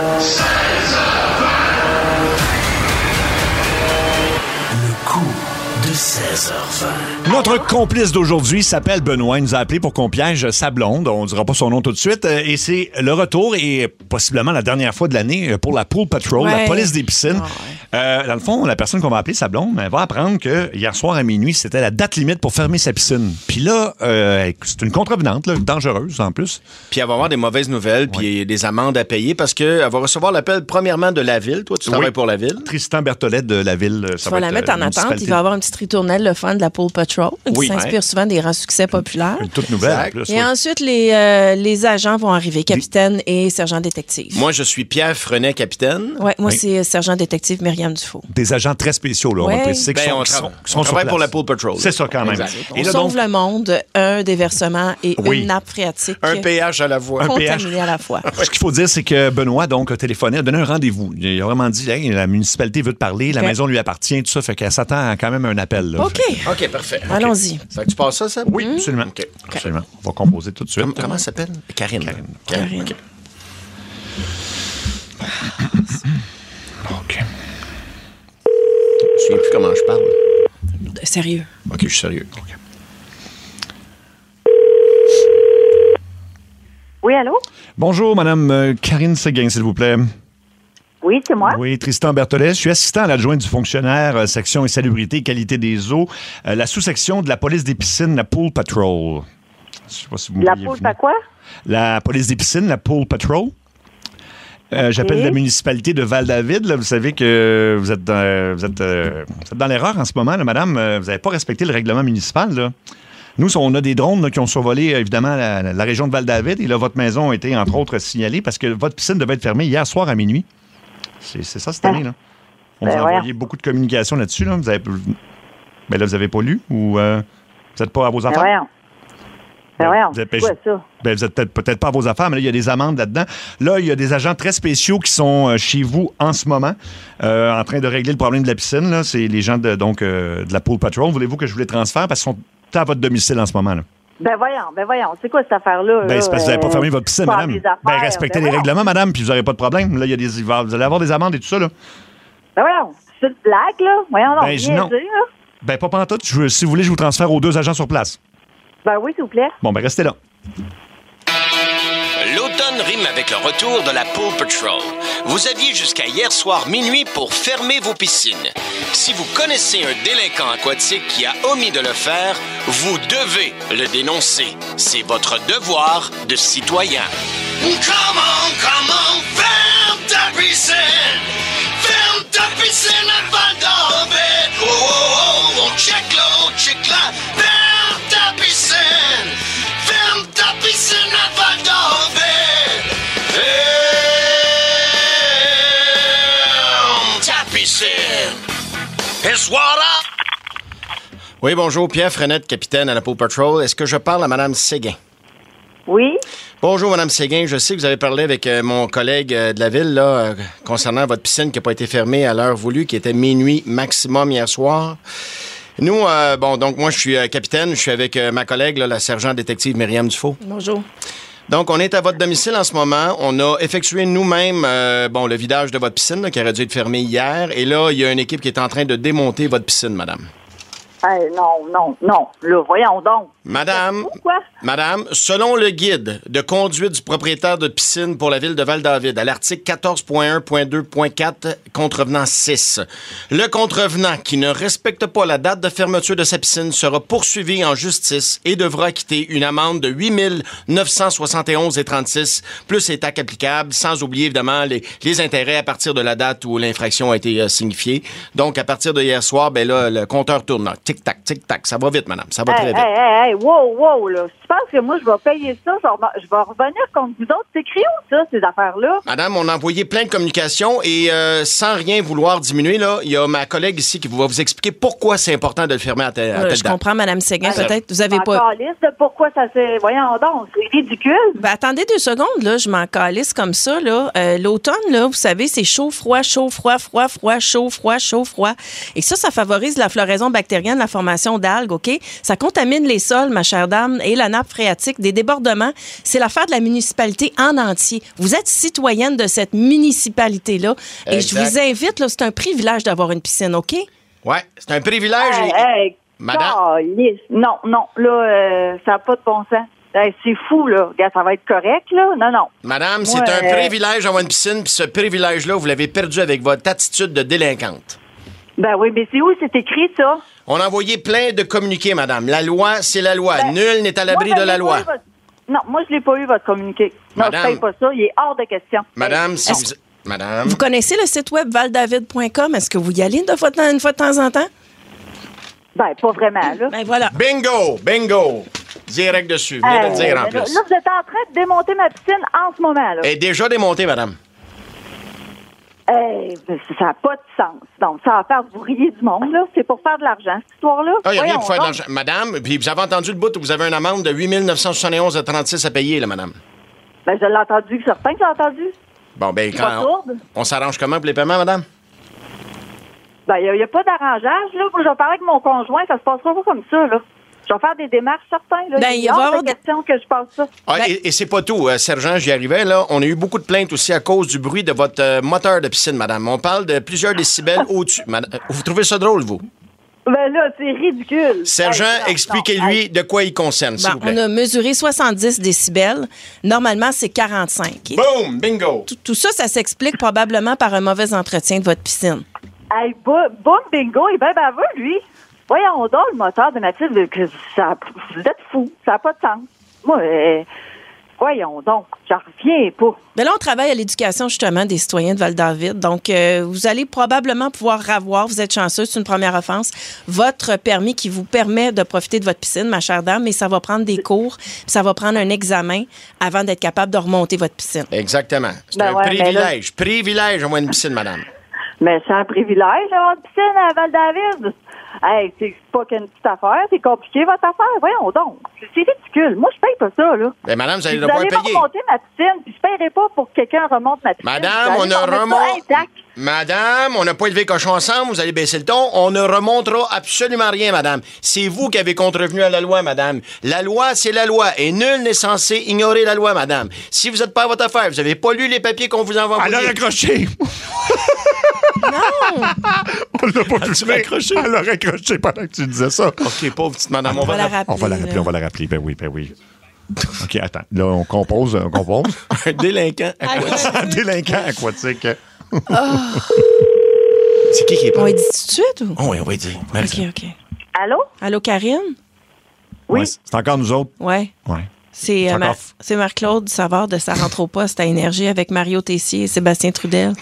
16h20. Notre complice d'aujourd'hui s'appelle Benoît. Il nous a appelé pour qu'on piège sa blonde. On ne dira pas son nom tout de suite. Et c'est le retour et possiblement la dernière fois de l'année pour la Pool Patrol, la police des piscines. Dans le fond, la personne qu'on va appeler sa blonde, elle va apprendre que hier soir à minuit, c'était la date limite pour fermer sa piscine. Puis là, c'est une contrevenante, là, dangereuse en plus. Puis elle va avoir des mauvaises nouvelles, puis des amendes à payer parce qu'elle va recevoir l'appel premièrement de la ville. Toi, tu travailles pour la ville. Tristan Berthollet de la ville. Ça va la mettre en attente. Il va avoir une petite ritournelle, le fun de la Pool Patrol, qui s'inspire souvent des grands succès populaires. Une toute nouvelle en plus. Et ensuite, les agents vont arriver, capitaine et sergent détective. Moi, je suis Pierre Frenet, capitaine. Ouais, moi, c'est sergent détective Myriam Dufault. Des agents très spéciaux, là. On va préciser qu'ils on travaille pour la Pool Patrol. C'est ça, quand même. On sauve le monde, un déversement et une nappe phréatique. Un péage à la fois. Contaminé à la fois. Ce qu'il faut dire, c'est que Benoît, donc, a téléphoné, a donné un rendez-vous. Il a vraiment dit, hey, la municipalité veut te parler, la maison lui appartient, tout ça, fait qu'elle s'attend à quand même un appel. Là. OK, parfait. Allons-y. Fait que tu passes ça? Oui, absolument. Absolument. On va composer tout de suite. Comment ça s'appelle? Karine. Karine. OK. Je ne sais plus comment je parle. Sérieux. OK, je suis sérieux. Okay. Oui, allô? Bonjour, Madame Karine Séguin, s'il vous plaît. Oui, c'est moi. Oui, Tristan Berthollet. Je suis assistant à l'adjoint du fonctionnaire section insalubrité et qualité des eaux, la sous-section de la police des piscines, la Pool Patrol. Je sais pas si vous la Pool, pas quoi? La police des piscines, la Pool Patrol. J'appelle la municipalité de Val-David. Là, vous savez que vous êtes dans l'erreur en ce moment, là, madame. Vous n'avez pas respecté le règlement municipal. Là. Nous, on a des drones là, qui ont survolé, évidemment, la région de Val-David. Et là, votre maison a été, entre autres, signalée parce que votre piscine devait être fermée hier soir à minuit. C'est ça, cette année. Là. On vous a envoyé beaucoup de communication là-dessus. Là. Vous avez pas lu ou vous n'êtes pas à vos affaires? Vous êtes peut-être pas à vos affaires, mais là, il y a des amendes là-dedans. Là, il y a des agents très spéciaux qui sont chez vous en ce moment, en train de régler le problème de la piscine. Là. C'est les gens de la Pool Patrol. Voulez-vous que je vous les transfère parce qu'ils sont à votre domicile en ce moment? Là. Ben voyons. C'est quoi cette affaire-là? C'est parce que vous n'avez pas fermé votre piscine, madame. Respectez les règlements, madame, puis vous n'aurez pas de problème. Là, vous allez avoir des amendes et tout ça. Là. Ben voyons. C'est une blague, là? Voyons donc, non. dire, là. Ben pas pantoute. Si vous voulez, je vous transfère aux 2 agents sur place. Ben oui, s'il vous plaît. Bon, ben restez là. L'automne rime avec le retour de la Pool Patrol. Vous aviez jusqu'à hier soir minuit pour fermer vos piscines. Si vous connaissez un délinquant aquatique qui a omis de le faire, vous devez le dénoncer. C'est votre devoir de citoyen. Come on, ferme ta piscine! Ferme ta piscine à Val-David! Oh, check là! Ferme ta piscine! Ferme ta piscine à Val-David! Ferme ta piscine! It's water! Oui, bonjour, Pierre Frenet, capitaine à la Pool Patrol. Est-ce que je parle à Mme Séguin? Oui. Bonjour, Mme Séguin. Je sais que vous avez parlé avec mon collègue de la ville là, concernant votre piscine qui n'a pas été fermée à l'heure voulue, qui était minuit maximum hier soir. Nous, donc moi, je suis capitaine. Je suis avec ma collègue, là, la sergent détective Myriam Dufault. Bonjour. Donc, on est à votre domicile en ce moment. On a effectué nous-mêmes le vidage de votre piscine là, qui aurait dû être fermé hier. Et là, il y a une équipe qui est en train de démonter votre piscine, madame. Non. Là, voyons donc. Madame, Pourquoi? Madame, selon le guide de conduite du propriétaire de piscine pour la ville de Val-David, à l'article 14.1.2.4, contrevenant 6, le contrevenant qui ne respecte pas la date de fermeture de sa piscine sera poursuivi en justice et devra acquitter une amende de 8 971,36 plus les taxes applicables, sans oublier évidemment les intérêts à partir de la date où l'infraction a été signifiée. Donc, à partir de hier soir, ben là, le compteur tourne. Tic-tac. Ça va vite, madame. Ça va très vite. Wow, là. Tu penses que moi, je vais payer ça? Je vais revenir contre vous autres. C'est écrit où, ça, ces affaires-là? Madame, on a envoyé plein de communications et sans rien vouloir diminuer, là, il y a ma collègue ici qui va vous expliquer pourquoi c'est important de le fermer à telle date. Je comprends, Mme Séguin. Peut-être vous avez pas... calisse de pourquoi ça s'est... Voyons donc, c'est ridicule. Ben, attendez 2 secondes, là. Je m'en calisse comme ça, là. L'automne, là, vous savez, c'est chaud, froid, chaud, froid, froid, froid, chaud, froid, chaud, froid. Et ça favorise la floraison bactérienne, la formation d'algues, OK? Ça contamine les sols, ma chère dame, et la nappe phréatique, des débordements. C'est l'affaire de la municipalité en entier. Vous êtes citoyenne de cette municipalité-là. Et je vous invite, là, c'est un privilège d'avoir une piscine, OK? Oui, c'est un privilège. Madame. Non, là, ça n'a pas de bon sens. C'est fou, là. Regarde, ça va être correct, là. Non. Madame, c'est un privilège d'avoir une piscine, puis ce privilège-là, vous l'avez perdu avec votre attitude de délinquante. Ben oui, mais c'est où c'est écrit, ça? On a envoyé plein de communiqués, madame. La loi, c'est la loi. Nul n'est à l'abri de la loi. Non, moi, je l'ai pas eu, votre communiqué. Non, Madame. je paye pas ça. Il est hors de question. Madame, si vous... Madame. Vous connaissez le site web valdavid.com? Est-ce que vous y allez une fois de temps en temps? Ben, pas vraiment, là. Ben, voilà. Bingo! Direct dessus. Venez de le dire, en plus. Là, vous êtes en train de démonter ma piscine en ce moment, là. Elle est déjà démontée, madame. Ça n'a pas de sens. Donc, ça va faire vous rier du monde, là. C'est pour faire de l'argent, cette histoire-là. Il n'y a rien Voyons pour faire de donc. l'argent. Madame, puis vous avez entendu le bout où vous avez une amende de 8 971,36 à payer, là, madame. Ben, je l'ai entendu, certain que j'ai entendu. Bon, ben, Je suis pas sourde. on s'arrange comment pour les paiements, madame? Ben, il n'y a pas d'arrangeage, là. Moi, je vais parler avec mon conjoint, ça se passera pas comme ça, là. Je vais faire des démarches certains, là. Ben, il y a hors de question que je passe ça. Ah, et c'est pas tout, sergent, j'y arrivais, là. On a eu beaucoup de plaintes aussi à cause du bruit de votre moteur de piscine, madame. On parle de plusieurs décibels au-dessus. Vous trouvez ça drôle, vous? Ben là, c'est ridicule. Sergent, expliquez-lui de quoi il concerne, s'il vous plaît. On a mesuré 70 décibels. Normalement, c'est 45. Boom! Bingo! Tout ça, ça s'explique probablement par un mauvais entretien de votre piscine. Hey, boum, bingo, il est bien baveux, lui. Voyons donc, le moteur de Mathilde, vous êtes fous, ça n'a pas de sens. Moi, voyons donc, j'en reviens pas. Mais là, on travaille à l'éducation, justement, des citoyens de Val-David. Donc, vous allez probablement pouvoir avoir, vous êtes chanceux, c'est une première offense, votre permis qui vous permet de profiter de votre piscine, ma chère dame, mais ça va prendre des cours, puis ça va prendre un examen avant d'être capable de remonter votre piscine. Exactement. C'est un privilège. Privilège d'avoir une piscine, madame. Mais c'est un privilège d'avoir une piscine à Val-David. Hey, c'est pas qu'une petite affaire, c'est compliqué votre affaire. Voyons donc, c'est ridicule. Moi, je paye pas ça, là. Ben, madame, vous allez Vous devoir allez payer. remonter ma piscine, puis je payerai pas pour que quelqu'un remonte ma piscine. Madame, on ne remonte. Madame, on n'a pas élevé cochon ensemble, vous allez baisser le ton. On ne remontera absolument rien, madame. C'est vous qui avez contrevenu à la loi, madame. La loi, c'est la loi, et nul n'est censé ignorer la loi, madame. Si vous n'êtes pas à votre affaire, vous n'avez pas lu les papiers qu'on vous envoie. Elle a raccroché! Non! On l'a pas pu raccrocher. Elle a raccroché pendant que tu disais ça. OK, pauvre petite madame, on va la rappeler. On va la rappeler. Ben oui. OK, attends. Là, on compose. Un délinquant aquatique. Un délinquant aquatique. C'est qui est pas? On va dire tout de suite ou? Oh, oui, on va dire. OK. Allô? Allô, Karine? Oui. Ouais, c'est encore nous autres. Oui. Ouais. C'est Marc-Claude Savard de Sa rentre au poste à Énergie avec Mario Tessier et Sébastien Trudel.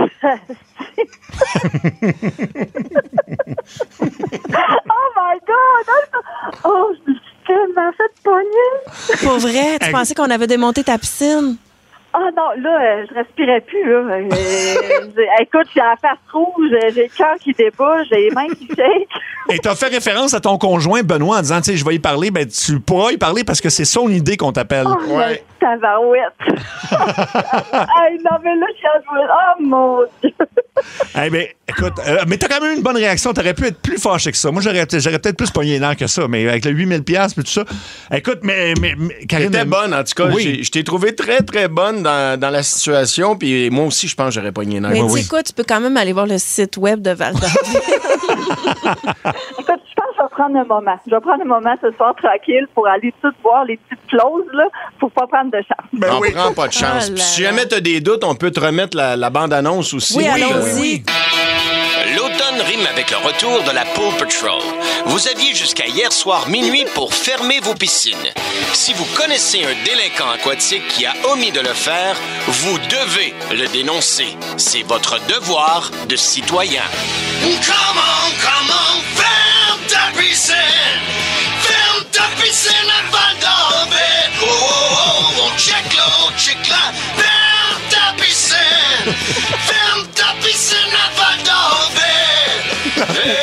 Oh my God! Oh, je me suis tellement fait pogner. Pour vrai? Tu pensais qu'on avait démonté ta piscine? Ah non, là, je respirais plus, là. Écoute, j'ai la face rouge, j'ai le cœur qui débat, j'ai les mains qui shake. Et t'as fait référence à ton conjoint, Benoît, en disant, tu sais, je vais y parler. Ben, tu pourras y parler parce que c'est son idée qu'on t'appelle. Oh, ouais. Tabarouette. Hey, non, mais là, je suis en jouer. Oh, mon Dieu. Eh bien, écoute, mais t'as quand même eu une bonne réaction. T'aurais pu être plus fâché que ça. Moi, j'aurais peut-être plus pogné les nerfs que ça, mais avec le 8 000 $ et tout ça. Écoute, mais Karine... T'étais bonne, en tout cas. Oui. Je t'ai trouvé très, très bonne dans la situation, puis moi aussi, je pense que j'aurais pogné les nerfs. Mais tu sais quoi, tu peux quand même aller voir le site web de Val-d'Or. Écoute, je pense que je vais prendre un moment. Je vais prendre un moment ce soir tranquille pour aller tout voir les petites clauses, là, pour pas prendre de chance. Ben on prend pas de chance. Puis si jamais t'as des doutes, on peut te remettre la bande-annonce aussi. Oui, allons-y. L'automne rime avec le retour de la Pool Patrol. Vous aviez jusqu'à hier soir minuit pour fermer vos piscines. Si vous connaissez un délinquant aquatique qui a omis de le faire, vous devez le dénoncer. C'est votre devoir de citoyen. Comment, ferme ta piscine! Ferme ta piscine à Val-d'Or! Oh, on check là! Ferme ta piscine! Ferme ta piscine à Val-d'Or! Ferme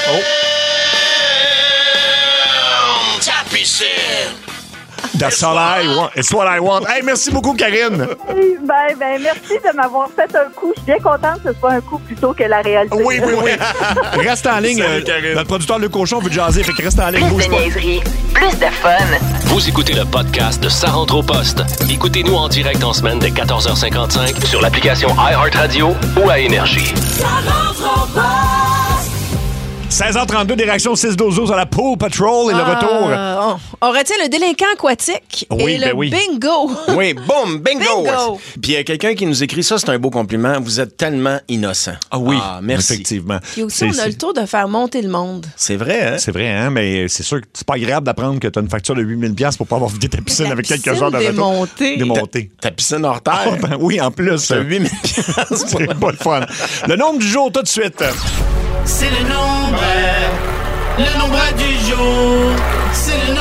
ta piscine! That's all I want. It's what I want. Hey, merci beaucoup, Karine. Ben, merci de m'avoir fait un coup. Je suis bien contente que ce soit un coup plutôt que la réalité. Oui. Reste en ligne. Notre producteur Le Cochon veut jaser, fait que reste en ligne. Plus de niaiserie, plus de fun. Vous écoutez le podcast de Ça rentre au poste. Écoutez-nous en direct en semaine dès 14h55 sur l'application iHeartRadio ou à Énergie. Ça rentre au poste. 16h32, des réactions 6-12-12 à la Pool Patrol et le retour. On retient le délinquant aquatique et le bingo. Oui, boum, bingo. Puis il y a quelqu'un qui nous écrit ça, c'est un beau compliment. Vous êtes tellement innocent. Ah oui, merci. Effectivement. Puis aussi, on a le tour de faire monter le monde. C'est vrai, hein? C'est vrai, hein? Mais c'est sûr que c'est pas agréable d'apprendre que tu as une facture de 8000$ pour pas avoir vidé ta piscine avec quelques heures de retour. Démontée. Ta piscine hors terre? Oh, ben oui, en plus. C'est 8000$. C'est pas le fun. Le nombre du jour, tout de suite. C'est le nombre du jour. C'est le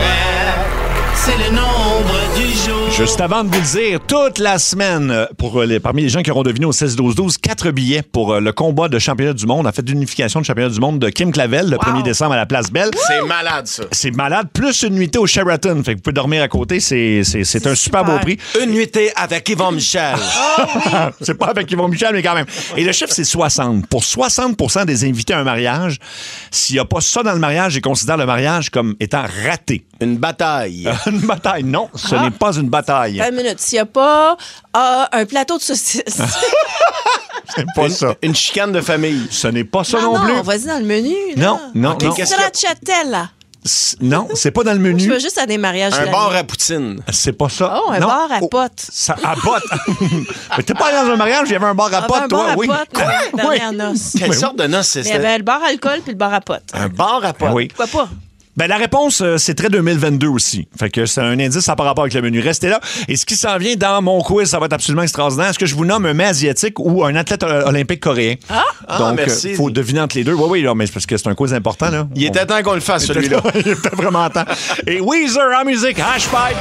nombre du jour. Juste avant de vous le dire, toute la semaine, parmi les gens qui auront deviné au 16-12-12, 4 billets pour le combat de championnat du monde, en fait, d'unification de championnat du monde de Kim Clavel, le 1er décembre à la Place Belle. C'est malade, ça. C'est malade, plus une nuitée au Sheraton. Fait que vous pouvez dormir à côté, c'est un super beau prix. Une nuitée avec Yvon Michel. C'est pas avec Yvon Michel, mais quand même. Et le chiffre, c'est 60. Pour 60% des invités à un mariage, s'il n'y a pas ça dans le mariage, ils considèrent le mariage comme étant raté. Une bataille. Une bataille, non, ce n'est pas une bataille. Une minute, s'il n'y a pas un plateau de saucisses. C'est pas ça. Une chicane de famille. Ce n'est pas ça non plus. Non, vas-y dans le menu. Non. Stracciatella. Non, c'est pas dans le menu. Je veux juste à des mariages. Un bar à poutine. C'est pas ça. Oh, un bar à potes. Ça, à potes. Mais t'es pas allé dans un mariage, il y avait un bar à potes, toi, oui. Dernière noce. Quelle sorte de noce c'est ça? Il y avait le bar alcool puis le bar à potes. Un bar à potes? Oui. Pourquoi pas? Ben, la réponse, c'est très 2022 aussi. Fait que c'est un indice, ça par rapport avec le menu. Restez là. Et ce qui s'en vient dans mon quiz, ça va être absolument extraordinaire. Est-ce que je vous nomme un mets asiatique ou un athlète olympique coréen? Donc, merci. Faut deviner entre les deux. Oui, là, mais c'est parce que c'est un quiz important, là. Il était temps qu'on le fasse, celui-là. Il était vraiment temps. Et Weezer en musique, Hashpipe.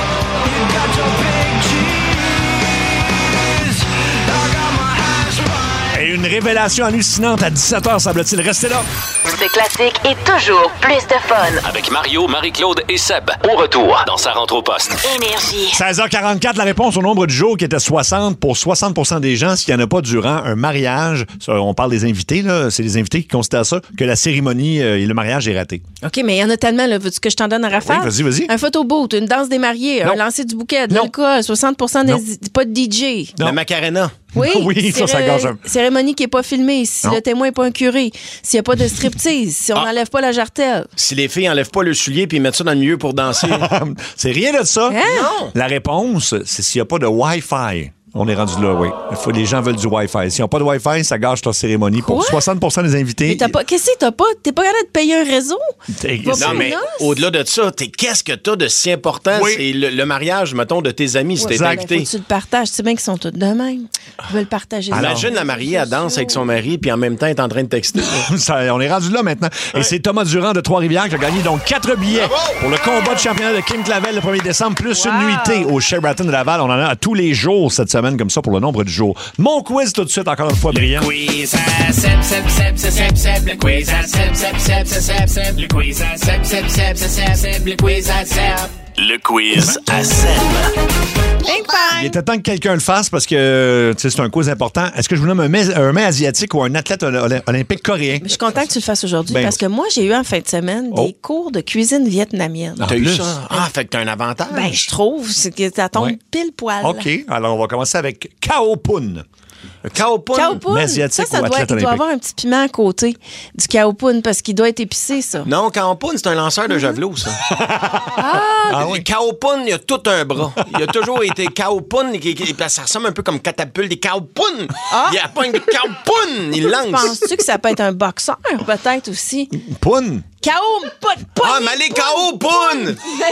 Et une révélation hallucinante à 17h, semble-t-il. Restez là. Ce classique est toujours plus de fun. Avec Mario, Marie-Claude et Seb. Au retour dans Sa rentre au poste. Énergie. 16h44, la réponse au nombre du jour qui était 60 pour 60% des gens s'il n'y en a pas durant un mariage. Ça, on parle des invités, là. C'est les invités qui considèrent ça, que la cérémonie et le mariage est raté. OK, mais il y en a tellement, là. Veux-tu que je t'en donne un rafale? Oui, vas-y. Un photoboot, une danse des mariés, un lancer du bouquet, de l'alcool, 60% pas de DJ. La Macarena. Oui, oui, ça gâche un peu. Cérémonie qui n'est pas filmée, si le témoin n'est pas un curé, s'il n'y a pas de striptease, si on n'enlève pas la jartelle. Si les filles n'enlèvent pas le soulier puis mettent ça dans le milieu pour danser. C'est rien de ça. Hein? Non. La réponse, c'est s'il n'y a pas de Wi-Fi. On est rendu là, oui. Les gens veulent du Wi-Fi. S'ils n'ont pas de Wi-Fi, ça gâche leur cérémonie. Pour 60% des invités. Qu'est-ce que t'as pas? T'es pas capable de payer un réseau? Non, mais au-delà de ça, qu'est-ce que t'as de si important? Oui. C'est le mariage, mettons, de tes amis, si t'es invité. Faut que tu le partages. Tu sais bien qu'ils sont tous de même. Ils veulent partager. Imagine la mariée, elle danse avec son mari, puis en même temps, elle est en train de texter. On est rendu là maintenant. Et c'est Thomas Durand de Trois-Rivières qui a gagné donc 4 billets pour le combat de championnat de Kim Clavel le 1er décembre, plus une nuitée au Sheraton de Laval. On en a à tous les jours cette semaine, comme ça, pour le nombre du jour. Mon quiz tout de suite, encore une fois, brillant. Le quiz à Seb. Le quiz à Seb. Le quiz à Seb. Le quiz à Seb. Le quiz à Seb. Il était temps que quelqu'un le fasse parce que c'est un quiz important. Est-ce que je vous nomme un mets asiatique ou un athlète olympique coréen? Je suis content que tu le fasses aujourd'hui parce que moi, j'ai eu en fin de semaine des cours de cuisine vietnamienne. T'as eu ça? Ah, fait que t'as un avantage. Ben, je trouve. C'est que ça tombe pile poil. OK. Alors, on va commencer avec Kao Pun. Kaopun. Ça doit avoir un petit piment à côté du kaopun parce qu'il doit être épicé, ça. Non, kaopun, c'est un lanceur de javelot, ça. Oui. Kaopun, il a tout un bras. Il a toujours été kaopun, ça ressemble un peu comme catapulte des kaopun. Il a pas une kaopun, il lance. Penses-tu que ça peut être un boxeur, peut-être aussi? Pun. Ah, Malé Kaopun!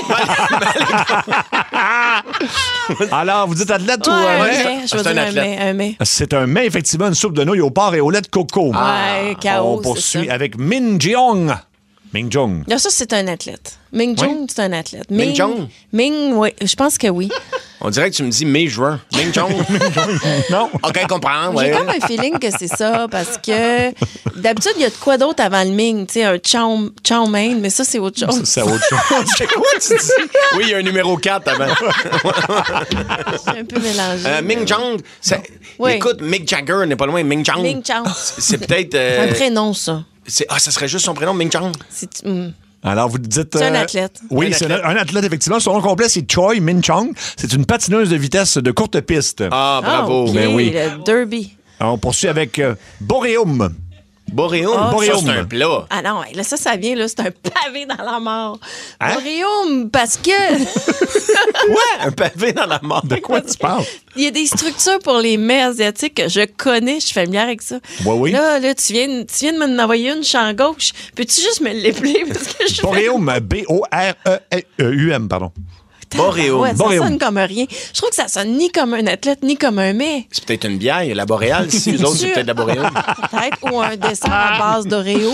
Alors, vous dites athlète ou c'est un athlète? Un mets. C'est un mets, effectivement, une soupe de nouilles au porc et au lait de coco. Kao, on poursuit avec Min Jeong. Ming Jong. Là, ça, c'est un athlète. Ming Jong, c'est un athlète. Ming Jong? Ming, oui, je pense que oui. On dirait que tu me dis mai-juin. Ming Jong? Non. OK, comprends. J'ai comme un feeling que c'est ça, parce que d'habitude, il y a de quoi d'autre avant le Ming? Tu sais, un chow mein, mais ça, c'est autre chose. C'est autre chose. C'est quoi, tu dis? Oui, il y a un numéro 4 avant. C'est un peu mélangé. Ming Jong, écoute, Mick Jagger n'est pas loin. Ming Jong. Ming Jong. C'est peut-être... un prénom, ça. Ça serait juste son prénom, Ming Jong. Alors, vous dites... C'est un athlète. Oui, c'est un athlète, effectivement. Son nom complet, c'est Choi Min-chong. C'est une patineuse de vitesse de courte piste. Ah, bravo. Okay, ben oui. Le derby. Alors, on poursuit avec Boréum. Boréum, ça, c'est un plat. Ah non, là, ça vient, là, c'est un pavé dans la mort. Hein? Boréum, parce que... Ouais, un pavé dans la mort. De quoi tu parles? Il y a des structures pour les mets asiatiques que je connais, je suis familière avec ça. Oui. Là, tu viens de m'en envoyer une champ gauche. Peux-tu juste me l'épeler? Boréum, B-O-R-E-U-M, pardon. Boréum. Ouais, ça sonne comme rien. Je trouve que ça sonne ni comme un athlète, ni comme un mets. C'est peut-être une bière, la boréale. Si, eux autres, c'est peut-être la boréum. Peut-être, ou un dessert à base d'Oreo.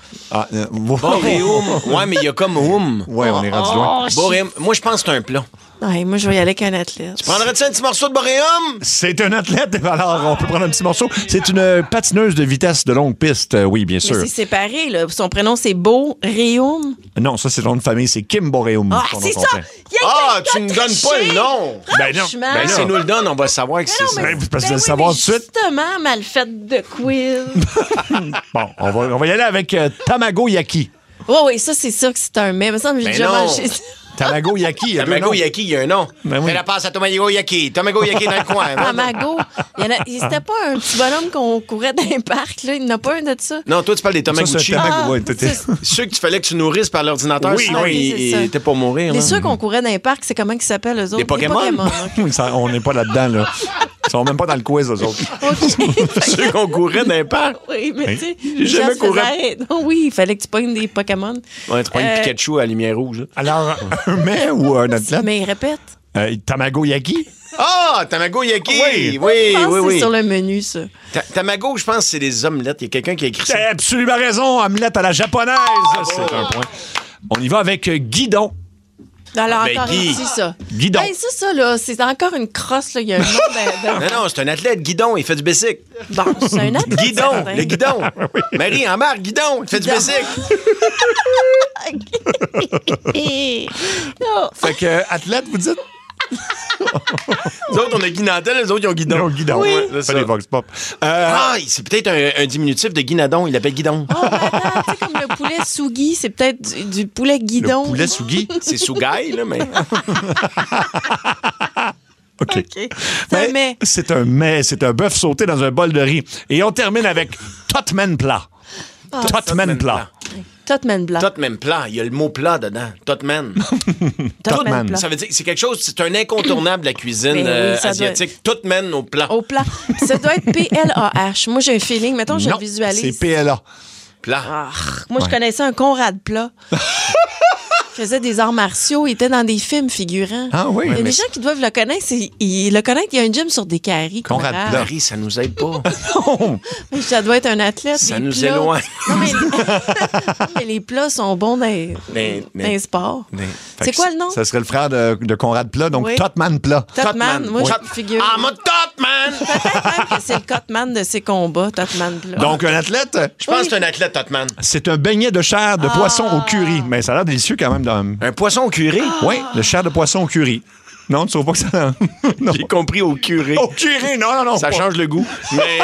Boréum. Ouais, mais il y a comme Ouais, on est rendu loin. Boréum. Moi, je pense que c'est un plat. Ouais, moi, je vais y aller avec un athlète. Tu prendrais-tu un petit morceau de boréum? C'est un athlète. Alors, on peut prendre un petit morceau. C'est une patineuse de vitesse de longue piste. Oui, bien sûr. Mais c'est séparé, là. Son prénom, c'est Boréum. Non, ça, c'est le nom de famille. C'est Kim Boréum. Ah, c'est ça! Tu ne donnes pas le nom! Ben non. Ben, si nous le donne, on va savoir que c'est ça. Parce que vous allez le savoir tout de suite. Justement, mal faite de quiz. Bon, on va y aller avec Tamago Yaki. Oui, ça, c'est sûr que c'est un mets. Mais ça, j'ai déjà mangé ça. Tamago Yaki. Tamago Yaki, il y a un nom. Ben oui. Fais la passe à Tamago Yaki. Tamago Yaki dans le coin. Tamago. C'était pas un petit bonhomme qu'on courait dans un parc, là. Il n'y en a pas un de ça. Non, toi, tu parles des Tamagotchi. Ceux que tu fallait que tu nourrisses par l'ordinateur, sinon il était pour mourir. C'est sûr qu'on courait dans un parc, c'est comment ils s'appellent, eux autres? Les Pokémon. On n'est pas là-dedans, là. Ils sont même pas dans le quiz, eux autres. Ceux qu'on courait dans un parc. Oui, mais tu sais, j'ai jamais couru. Non, oui, il fallait que tu pognes des Pokémon. Ouais, tu prends une Pikachu à la lumière rouge. Alors, un mets ou un athlète? Mais répète. Tamago Yaki? Ah, Tamago Yaki! Oui. C'est sur le menu, ça. Tamago, je pense que c'est des omelettes. Il y a quelqu'un qui a écrit ça. T'as absolument raison, omelette à la japonaise. C'est un point. On y va avec Guidon. Alors, encore ici, ça. Guidon. Hey, ça, là, c'est encore une crosse, là. Il y a un nom Non, c'est un athlète, Guidon. Il fait du bicycle. Bon, c'est un athlète. Guidon, le Guidon. Marie, embarque, Guidon. Il fait du bicycle. Fait que, athlète, vous dites? Nous autres, on a Guy Nantel, les autres, ils ont Guidon. Oui. Ouais, c'est les Vox Pop. C'est peut-être un diminutif de Guinadon. Il l'appelle Guidon. Oh, attends, tu sais, comme le poulet Sougui, c'est peut-être du poulet Guidon. Le poulet Sougui? C'est Sougaï, là, mais... OK. C'est un mets. C'est un bœuf sauté dans un bol de riz. Et on termine avec Totmen plat. Totmen plat. Totmen plat. Totmen plat. Il y a le mot plat dedans. Totmen. Totmen. Ça veut dire c'est quelque chose, c'est un incontournable de la cuisine asiatique. Totmen au plat. Au plat. Ça doit être P-L-A-H. Moi, j'ai un feeling. Mettons, je le visualise. C'est P-L-A. Plat. Moi, je connaissais un Conrad plat. Il faisait des arts martiaux, il était dans des films figurants. Ah oui. Il y a des gens qui doivent le connaître. Il y a un gym sur des caries. Conrad Plat, ça nous aide pas. Non. Ça doit être un athlète. Ça nous éloigne. Non, mais les plats sont bons dans les sports. C'est quoi le nom? Ça serait le frère de Conrad Plat, donc Totman Plat. Totman. Moi, je figure. Ah, mon Totman! Peut-être même que c'est le Cotman de ses combats, Totman Plat. Donc, un athlète? Je pense que c'est un athlète, Totman. C'est un beignet de chair de poisson au curry. Mais ça a l'air délicieux quand même. Un poisson au curry? Oui, le chair de poisson au curry. Non, tu trouves pas que ça... J'ai compris au curry. Au curry, non. Ça change le goût. Mais...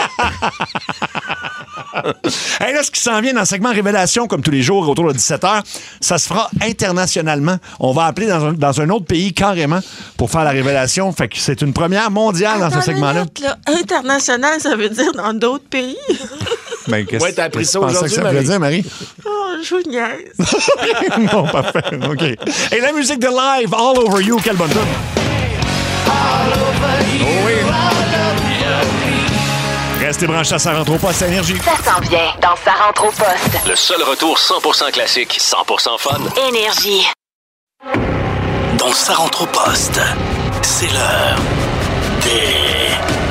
Hey, là, ce qui s'en vient dans le segment Révélation, comme tous les jours, autour de 17h, ça se fera internationalement. On va appeler dans un autre pays carrément pour faire la révélation. Fait que c'est une première mondiale dans ce segment-là. International, ça veut dire dans d'autres pays. Ben, ouais, t'as appris ça aujourd'hui, que ça veut dire, Marie? Oh, je vous niaise. Bon, parfait. OK. Et la musique de live, All Over You, quelle bonne tune. All over you. Oh oui. Restez branchés à Ça rentre au poste à Énergie. Ça s'en vient dans Ça rentre au poste. Le seul retour 100% classique, 100% fun. Énergie. Dans Ça rentre au poste, c'est l'heure des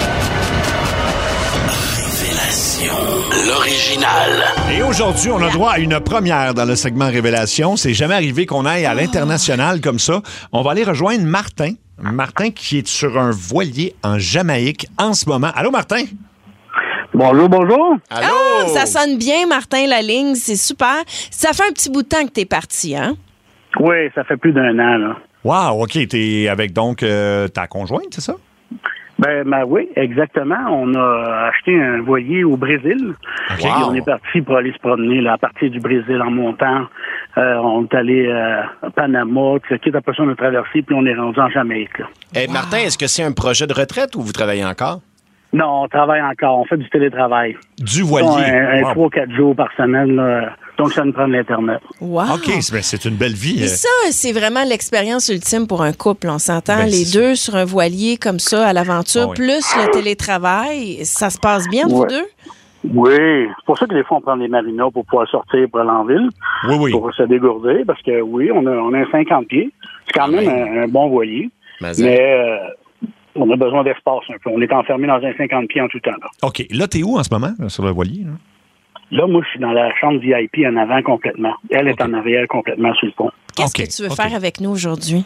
révélations. L'original. Et aujourd'hui, on a droit à une première dans le segment Révélation. C'est jamais arrivé qu'on aille à l'international comme ça. On va aller rejoindre Martin. Martin qui est sur un voilier en Jamaïque en ce moment. Allô, Martin? Bonjour. Allô? Ah, ça sonne bien, Martin, la ligne. C'est super. Ça fait un petit bout de temps que t'es parti, hein? Oui, ça fait plus d'1 an, là. Wow, OK. T'es avec donc ta conjointe, c'est ça? Ben oui, exactement. On a acheté un voilier au Brésil. Okay. Et on est parti pour aller se promener là, à partir du Brésil en montant. On est allé à Panama, après ça on a traversé, puis on est rendu en Jamaïque. Martin, est-ce que c'est un projet de retraite ou vous travaillez encore? Non, on travaille encore. On fait du télétravail. Du voilier. Un 3-4 jours par semaine, là. Donc, ça nous prend de l'Internet. Wow. OK, c'est une belle vie. Et ça, c'est vraiment l'expérience ultime pour un couple. On s'entend, Ben, les c'est deux sur un voilier comme ça à l'aventure, plus le télétravail. Ça se passe bien, vous deux? Oui. C'est pour ça que des fois, on prend des marinas pour pouvoir sortir pour aller en ville. Oui. Pour se dégourdir. Parce que, oui, on a un 50 pieds. C'est quand même un bon voilier. Mais on a besoin d'espace un peu. On est enfermé dans un 50 pieds en tout temps. Là. OK. Là, t'es où en ce moment, là, sur le voilier? Là, moi, je suis dans la chambre VIP en avant complètement. Elle est en arrière complètement sur le pont. Qu'est-ce que tu veux faire avec nous aujourd'hui?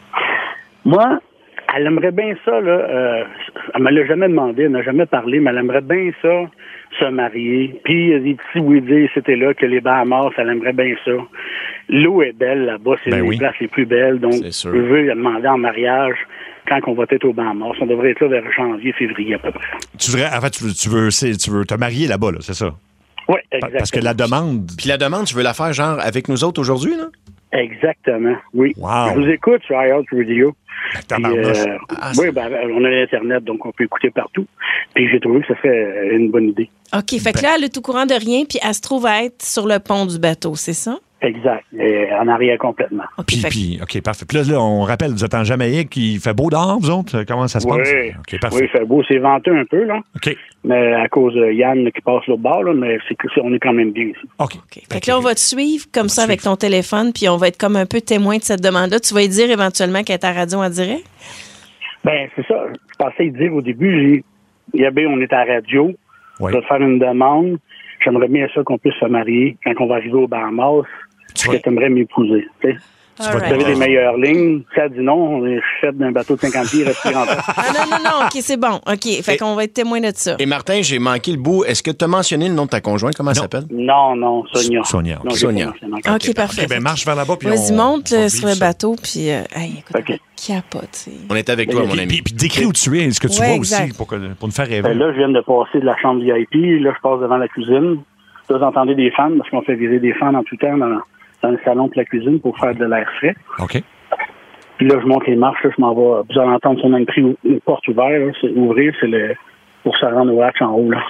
Moi, elle aimerait bien ça, là. Elle me l'a jamais demandé, elle n'a jamais parlé, mais elle aimerait bien ça, se marier. Puis, il y a des petits oui-dire, c'était là, que les Bahamas, elle aimerait bien ça. L'eau est belle là-bas, c'est les places les plus belles. Donc, je veux lui demander en mariage quand on va être aux Bahamas. On devrait être là vers janvier, février à peu près. Tu veux te marier là-bas, là, c'est ça? Oui, exactement. Parce que la demande... Puis la demande, tu veux la faire genre avec nous autres aujourd'hui, là? Exactement, oui. Wow. Je vous écoute sur iHeart Radio. Puis, oui, on a l'Internet, donc on peut écouter partout. Puis j'ai trouvé que ça fait une bonne idée. OK, fait que là, elle est au courant de rien, puis elle se trouve à être sur le pont du bateau, c'est ça? Exact. En arrière complètement. Puis, OK, parfait. Puis là, on rappelle, vous êtes en Jamaïque, il fait beau dehors, vous autres? Comment ça se passe? OK, parfait. Oui, il fait beau. C'est venteux un peu, là. OK. Mais à cause de Yann qui passe l'autre bord, là, mais on est quand même bien ici. OK. Fait que là, on va te suivre comme ça avec ton téléphone, puis on va être comme un peu témoin de cette demande-là. Tu vas lui dire éventuellement qu'elle est à radio en direct? Ben c'est ça. Je pensais y dire au début, on est à la radio. Je vais te faire une demande. J'aimerais bien ça qu'on puisse se marier quand on va arriver aux Bahamas. Tu aimerais m'épouser. Tu sais? Vous avez des meilleures lignes. Si elle dit non, je suis fait d'un bateau de 50 pieds rester en Non, OK, c'est bon. OK, fait qu'on va être témoin de ça. Et Martin, j'ai manqué le bout. Est-ce que tu as mentionné le nom de ta conjointe? Comment elle s'appelle? Non, Sonia. Sonia. OK, parfait. OK, marche vers là-bas. Vas-y, monte sur le bateau, puis écoute, capote. On est avec toi, mon ami. Puis décris où tu es, ce que tu vois aussi, pour nous faire rêver. Là, je viens de passer de la chambre VIP. Là, je passe devant la cuisine. Là, vous entendez des fans, parce qu'on fait virer des fans en tout temps dans le salon de la cuisine pour faire de l'air frais. OK. Puis là, je monte les marches, là, je m'en vais. Vous allez entendre son prix une porte ouverte. Là, c'est ouvrir, pour se rendre au hatch en haut. Là.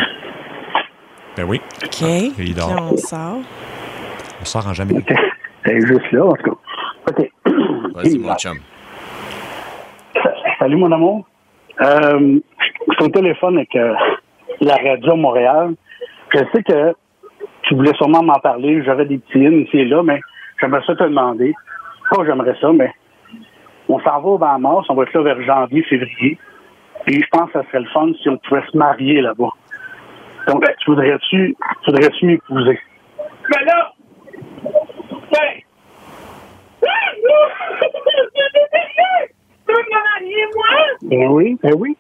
Ben oui. OK. Il dort. Là, on sort. On sort en Jamaïque. Okay. C'est juste là, en tout cas. OK. Vas-y, mon chum. Salut, mon amour. Je suis au téléphone avec la radio Montréal. Je sais que tu voulais sûrement m'en parler. J'aurais des petits lignes ici et là, mais j'aimerais ça te demander. Pas j'aimerais ça, mais on s'en va au Bahamas. On va être là vers janvier, février. Et je pense que ça serait le fun si on pouvait se marier là-bas. Donc, tu voudrais-tu m'épouser? Mais là! Tu veux me marier, moi? Ben oui.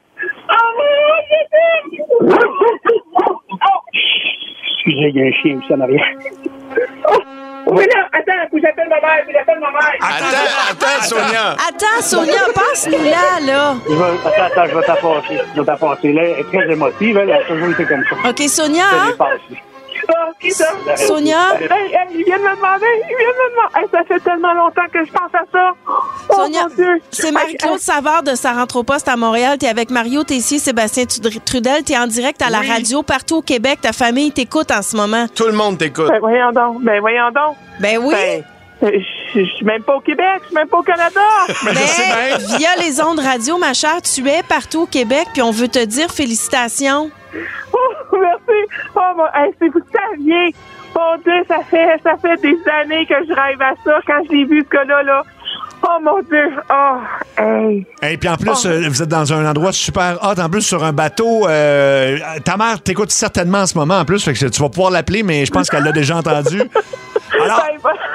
Excusez, il y a un chien aussi en arrière. Oui, là, attends, j'appelle ma mère, Attends, Sonia. Attends, Sonia, passe-nous là. Attends, je vais t'apporter. Là, elle est très émotive, elle a toujours été comme ça. OK, Sonia. Qui ça? Sonia? Il vient de me demander. Hey, ça fait tellement longtemps que je pense à ça. Sonia, c'est Marie-Claude Savard de Ça rentre au poste à Montréal. T'es avec Mario Tessier, Sébastien Trudel. T'es en direct à la radio partout au Québec. Ta famille t'écoute en ce moment. Tout le monde t'écoute. Ben voyons donc. Ben oui. Je suis même pas au Québec, je suis même pas au Canada. Mais via les ondes radio, ma chère, tu es partout au Québec, puis on veut te dire félicitations. Oh, merci. Oh, c'est vous que ça vient. Mon Dieu, ça fait des années que je rêve à ça quand je l'ai vu, ce gars-là. Oh, mon Dieu. Oh, hey. Et puis en plus, vous êtes dans un endroit super hot, en plus sur un bateau. Ta mère t'écoute certainement en ce moment, en plus, fait que tu vas pouvoir l'appeler, mais je pense qu'elle l'a déjà entendu. Alors...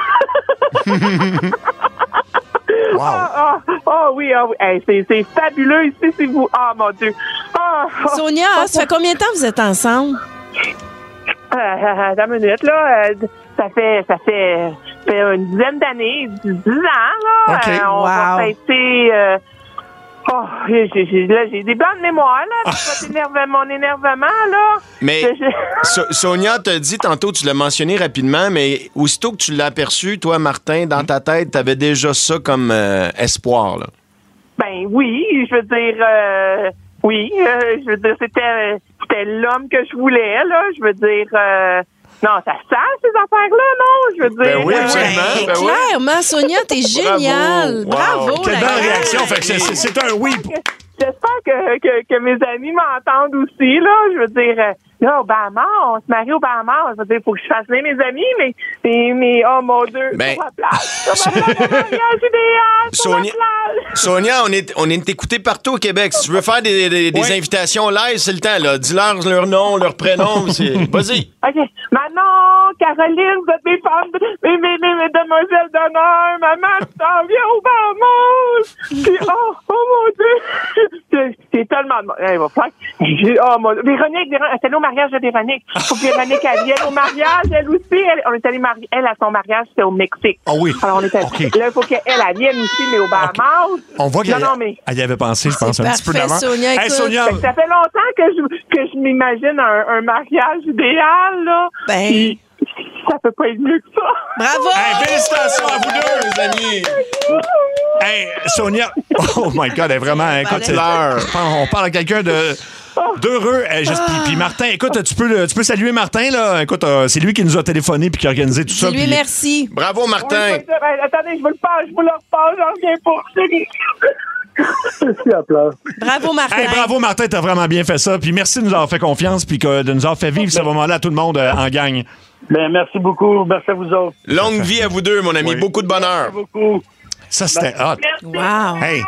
Wow. Oui. Hey, c'est fabuleux ici, c'est vous. Oh, mon Dieu. Sonia, ça fait combien de temps que vous êtes ensemble? Attends une minute, là. Ça fait une dizaine d'années, 10 ans, là. OK. On va fêter... j'ai des blancs de mémoire, là. Mon énervement, là. Mais Sonia t'a dit tantôt, tu l'as mentionné rapidement, mais aussitôt que tu l'as aperçu, toi, Martin, dans ta tête, t'avais déjà ça comme espoir, là. Ben oui, je veux dire... Oui, je veux dire, c'était l'homme que je voulais, là. Je veux dire, non, ça sert, ces affaires-là, non? Je veux dire. Ben oui, absolument. Ben clairement, Sonia, t'es géniale. Bravo. Quelle belle réaction. Fait que c'est un oui. J'espère que mes amis m'entendent aussi, là. Je veux dire, là, au Bahamas, on se marie au Bahamas. Je veux dire, il faut que je fasse venir mes amis, mais oh mon Dieu, ben, sur la plage. Sonia, on est écoutés partout au Québec. Si tu veux faire des invitations live, c'est le temps, là. Dis-leur leur nom, leur prénom. Vas-y. OK. Manon, Caroline, vous êtes mes femmes, mes demoiselles d'honneur. Maman, tu t'en viens au Bahamas. Puis, oh mon Dieu. C'est tellement de monde. Il va falloir. Oh mon Dieu. Véronique, elle est allée au mariage de Véronique. Faut que Véronique, elle vienne au mariage. Elle aussi, on est allé marier. Elle, à son mariage, c'était au Mexique. Ah oui. Alors, on est allé. Là, il faut qu'elle vienne aussi, mais au Bahamas. On voit qu'elle y avait pensé, je pense, un petit peu d'avant. Sonia, hey, Sonia. Ça fait longtemps que je m'imagine un mariage idéal, là. Ben. Ça peut pas être mieux que ça. Bravo! Hey, félicitations à vous deux, les amis. Hey, Sonia. Oh my God, elle est vraiment... Écoute, on parle à quelqu'un d'heureux. Puis Martin, écoute, tu peux saluer Martin, là. Écoute, c'est lui qui nous a téléphoné puis qui a organisé tout ça. Lui, merci. Bravo, Martin. Oui, attendez, je vous le repasse, j'en reviens pour Bravo, Martin. Hey, bravo, Martin, t'as vraiment bien fait ça. Puis merci de nous avoir fait confiance puis de nous avoir fait vivre ce moment-là à tout le monde en gang. Ben, merci beaucoup. Merci à vous autres. Longue vie à vous deux, mon ami. Oui. Beaucoup de bonheur. Merci beaucoup. Ça, c'était hot. Wow. Hey.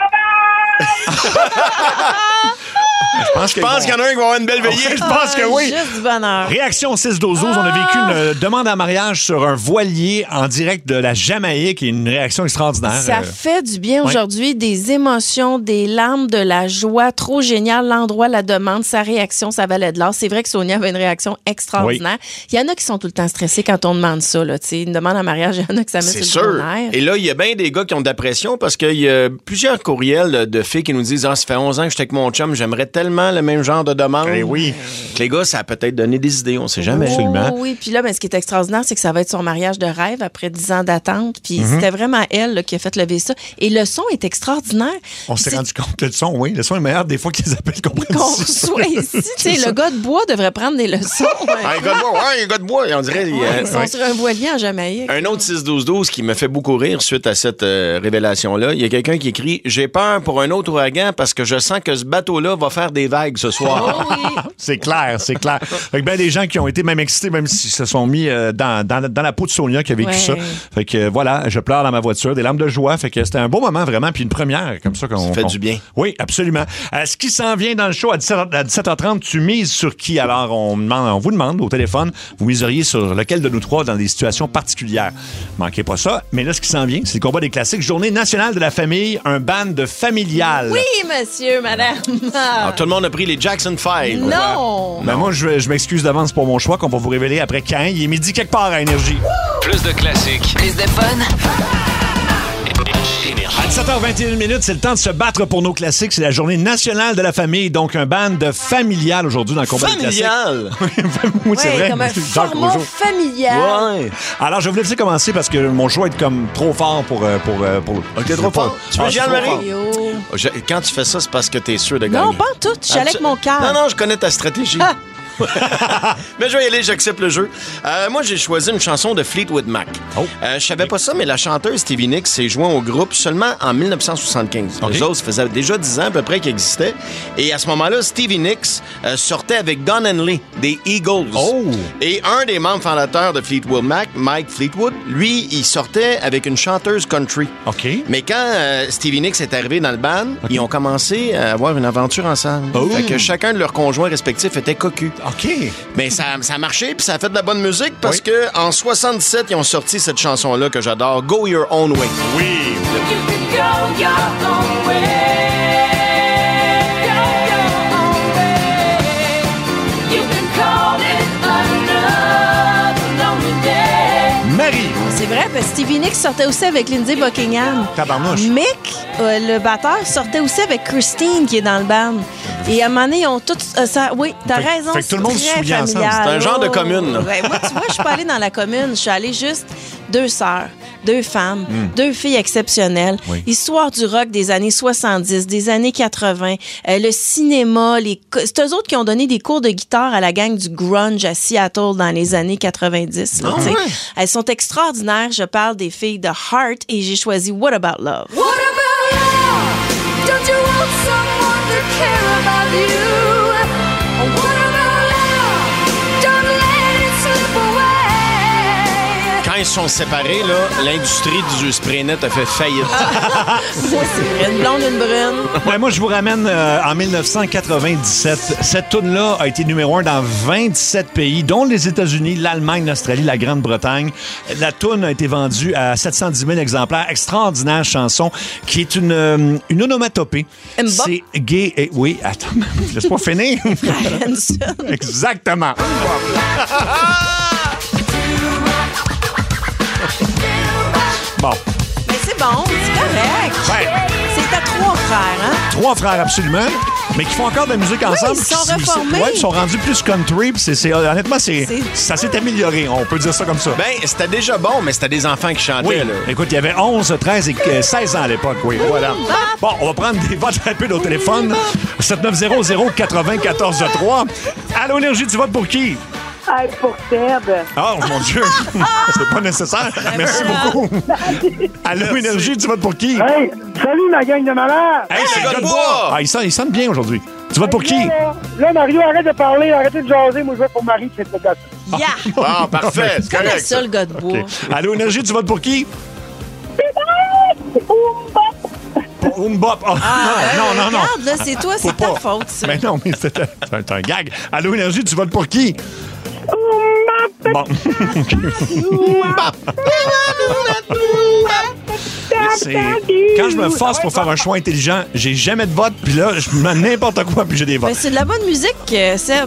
Je pense qu'il y en a un qui va avoir une belle veillée. Je pense que oui. Juste du bonheur. Réaction 6-12-12. On a vécu une demande en mariage sur un voilier en direct de la Jamaïque et une réaction extraordinaire. Ça fait du bien aujourd'hui. Des émotions, des larmes, de la joie. Trop génial. L'endroit, la demande, sa réaction, ça valait de l'or. C'est vrai que Sonia avait une réaction extraordinaire. Oui. Il y en a qui sont tout le temps stressés quand on demande ça. Là, une demande en mariage, il y en a que ça met sur le bon air. Et là, il y a bien des gars qui ont de la pression parce qu'il y a plusieurs courriels de filles qui nous disent « Ah, ça fait 11 ans que j'étais avec mon chum, j'aimerais tellement le même genre de demande. » Oui. Les gars, ça a peut-être donné des idées, on sait jamais. Oui, puis là, ce qui est extraordinaire, c'est que ça va être son mariage de rêve après 10 ans d'attente. Puis c'était vraiment elle là, qui a fait lever ça. Et le son est extraordinaire. On s'est rendu compte que le son, oui. Le son est meilleur des fois que les appels qu'on prend ici. Le gars de bois devrait prendre des leçons. Un gars de bois, un gars de bois. On dirait. Ils sont sur un voilier en Jamaïque. Un autre 6-12-12 qui me fait beaucoup rire suite à cette révélation-là. Il y a quelqu'un qui écrit « J'ai peur pour un autre ouragan parce que je sens que ce bateau-là va faire des vagues ce soir. » C'est clair, c'est clair. Fait que des gens qui ont été même excités, même s'ils se sont mis dans la peau de Sonia qui a vécu ça. Fait que voilà, je pleure dans ma voiture, des larmes de joie. Fait que c'était un beau moment vraiment, puis une première comme ça. Ça fait du bien. Oui, absolument. Ce qui s'en vient dans le show à 17h30, tu mises sur qui? Alors, on vous demande au téléphone, vous miseriez sur lequel de nous trois dans des situations particulières. Manquez pas ça. Mais là, ce qui s'en vient, c'est le combat des classiques. Journée nationale de la famille, un band familial. Oui, monsieur, madame. Alors, tout le monde a pris les Jackson 5. Non! Ben moi, je m'excuse d'avance pour mon choix qu'on va vous révéler après quand. Il est midi quelque part à Énergie. Plus de classiques. Plus de fun. À 17h21, c'est le temps de se battre pour nos classiques. C'est la journée nationale de la famille. Donc, un band familial aujourd'hui dans le combat des classiques. Familial? Oui, c'est vrai. Comme un format familial. Ouais. Alors, je vais vous laisser commencer parce que mon choix est comme trop fort pour OK, trop fort. Tu veux Jean-Marie? Quand tu fais ça, c'est parce que t'es sûr de gagner. Non, pas en tout. Je suis allée avec mon cœur. Non, je connais ta stratégie. Mais je vais y aller, j'accepte le jeu. Moi, j'ai choisi une chanson de Fleetwood Mac. Je savais pas ça, mais la chanteuse Stevie Nicks s'est jointe au groupe seulement en 1975. Les autres, ça faisait déjà 10 ans à peu près qu'ils existaient. Et à ce moment-là, Stevie Nicks sortait avec Don Henley, des Eagles. Et un des membres fondateurs de Fleetwood Mac, Mike Fleetwood, lui, il sortait avec une chanteuse country. Mais quand Stevie Nicks est arrivé dans le band, ils ont commencé à avoir une aventure ensemble. Fait que chacun de leurs conjoints respectifs était cocu. Mais ça a marché, puis ça a fait de la bonne musique parce que en 77, ils ont sorti cette chanson-là que j'adore, Go Your Own Way. Oui. You can go your own way. Marie. C'est vrai, parce que Stevie Nicks sortait aussi avec Lindsey Buckingham. Tabarnouche. Mick, le batteur, sortait aussi avec Christine, qui est dans le band. Et à un moment donné, ils ont tout ça. Oui, t'as raison. Fait que tout le monde se très souvient ensemble. familial. C'est un genre de commune, là. Ouais, moi, tu vois, je suis pas allée dans la commune. Je suis allée juste 2 sœurs, 2 femmes, 2 filles exceptionnelles. Oui. Histoire du rock des années 70, des années 80, le cinéma. C'est eux autres qui ont donné des cours de guitare à la gang du grunge à Seattle dans les années 90. Là, ouais. Elles sont extraordinaires. Je parle des filles de Heart et j'ai choisi What About Love. What about love? Don't you want someone to care about you? What about love? Don't let it slip away. Quand ils sont séparés, là, l'industrie du spray net a fait faillite. Moi, c'est vrai. Une blonde, une brune. Ouais, moi, je vous ramène en 1997. Cette toune-là a été numéro 1 dans 27 pays, dont les États-Unis, l'Allemagne, l'Australie, la Grande-Bretagne. La toune a été vendue à 710 000 exemplaires. Extraordinaire chanson qui est une onomatopée. C'est gay et... Oui, attends, laisse-moi finir. Exactement. Bon. Mais c'est bon, c'est correct. Ouais. C'est à 3 frères, hein? 3 frères, absolument, mais qui font encore de la musique ensemble. Ils sont reformés. Ouais, ils sont rendus plus country. Puis honnêtement, ça s'est amélioré. On peut dire ça comme ça. Ben, c'était déjà bon, mais c'était des enfants qui chantaient. Oui. Là. Écoute, il y avait 11, 13 et 16 ans à l'époque. Oui, voilà. Bon, on va prendre des votes rapides au téléphone. 7900-943. Allô, Énergie, tu votes pour qui? Hey, pour Seb. Oh, mon Dieu! C'est pas nécessaire. Merci beaucoup. Allô, Énergie, tu votes pour qui? Hey, salut ma gang de malades! Hey, c'est le gars de bois! Ah, il sonne bien aujourd'hui. Tu votes pour qui? Là, Mario, arrête de parler, arrêtez de jaser. Moi, je vote pour Marie, c'est le gars. Yeah! Ah, parfait, c'est correct. C'est ça, le gars de bois. Okay. Allô, Énergie, tu votes pour qui? Umbop. Oh, non. Regarde, là, c'est toi, c'est ta faute, ça. Mais non, mais c'est un gag. Allô, Énergie, tu votes pour qui? Bon. Quand je me force pour faire un choix intelligent, j'ai jamais de vote, puis là, je me mets n'importe quoi, puis j'ai des votes. Mais c'est de la bonne musique, Seb.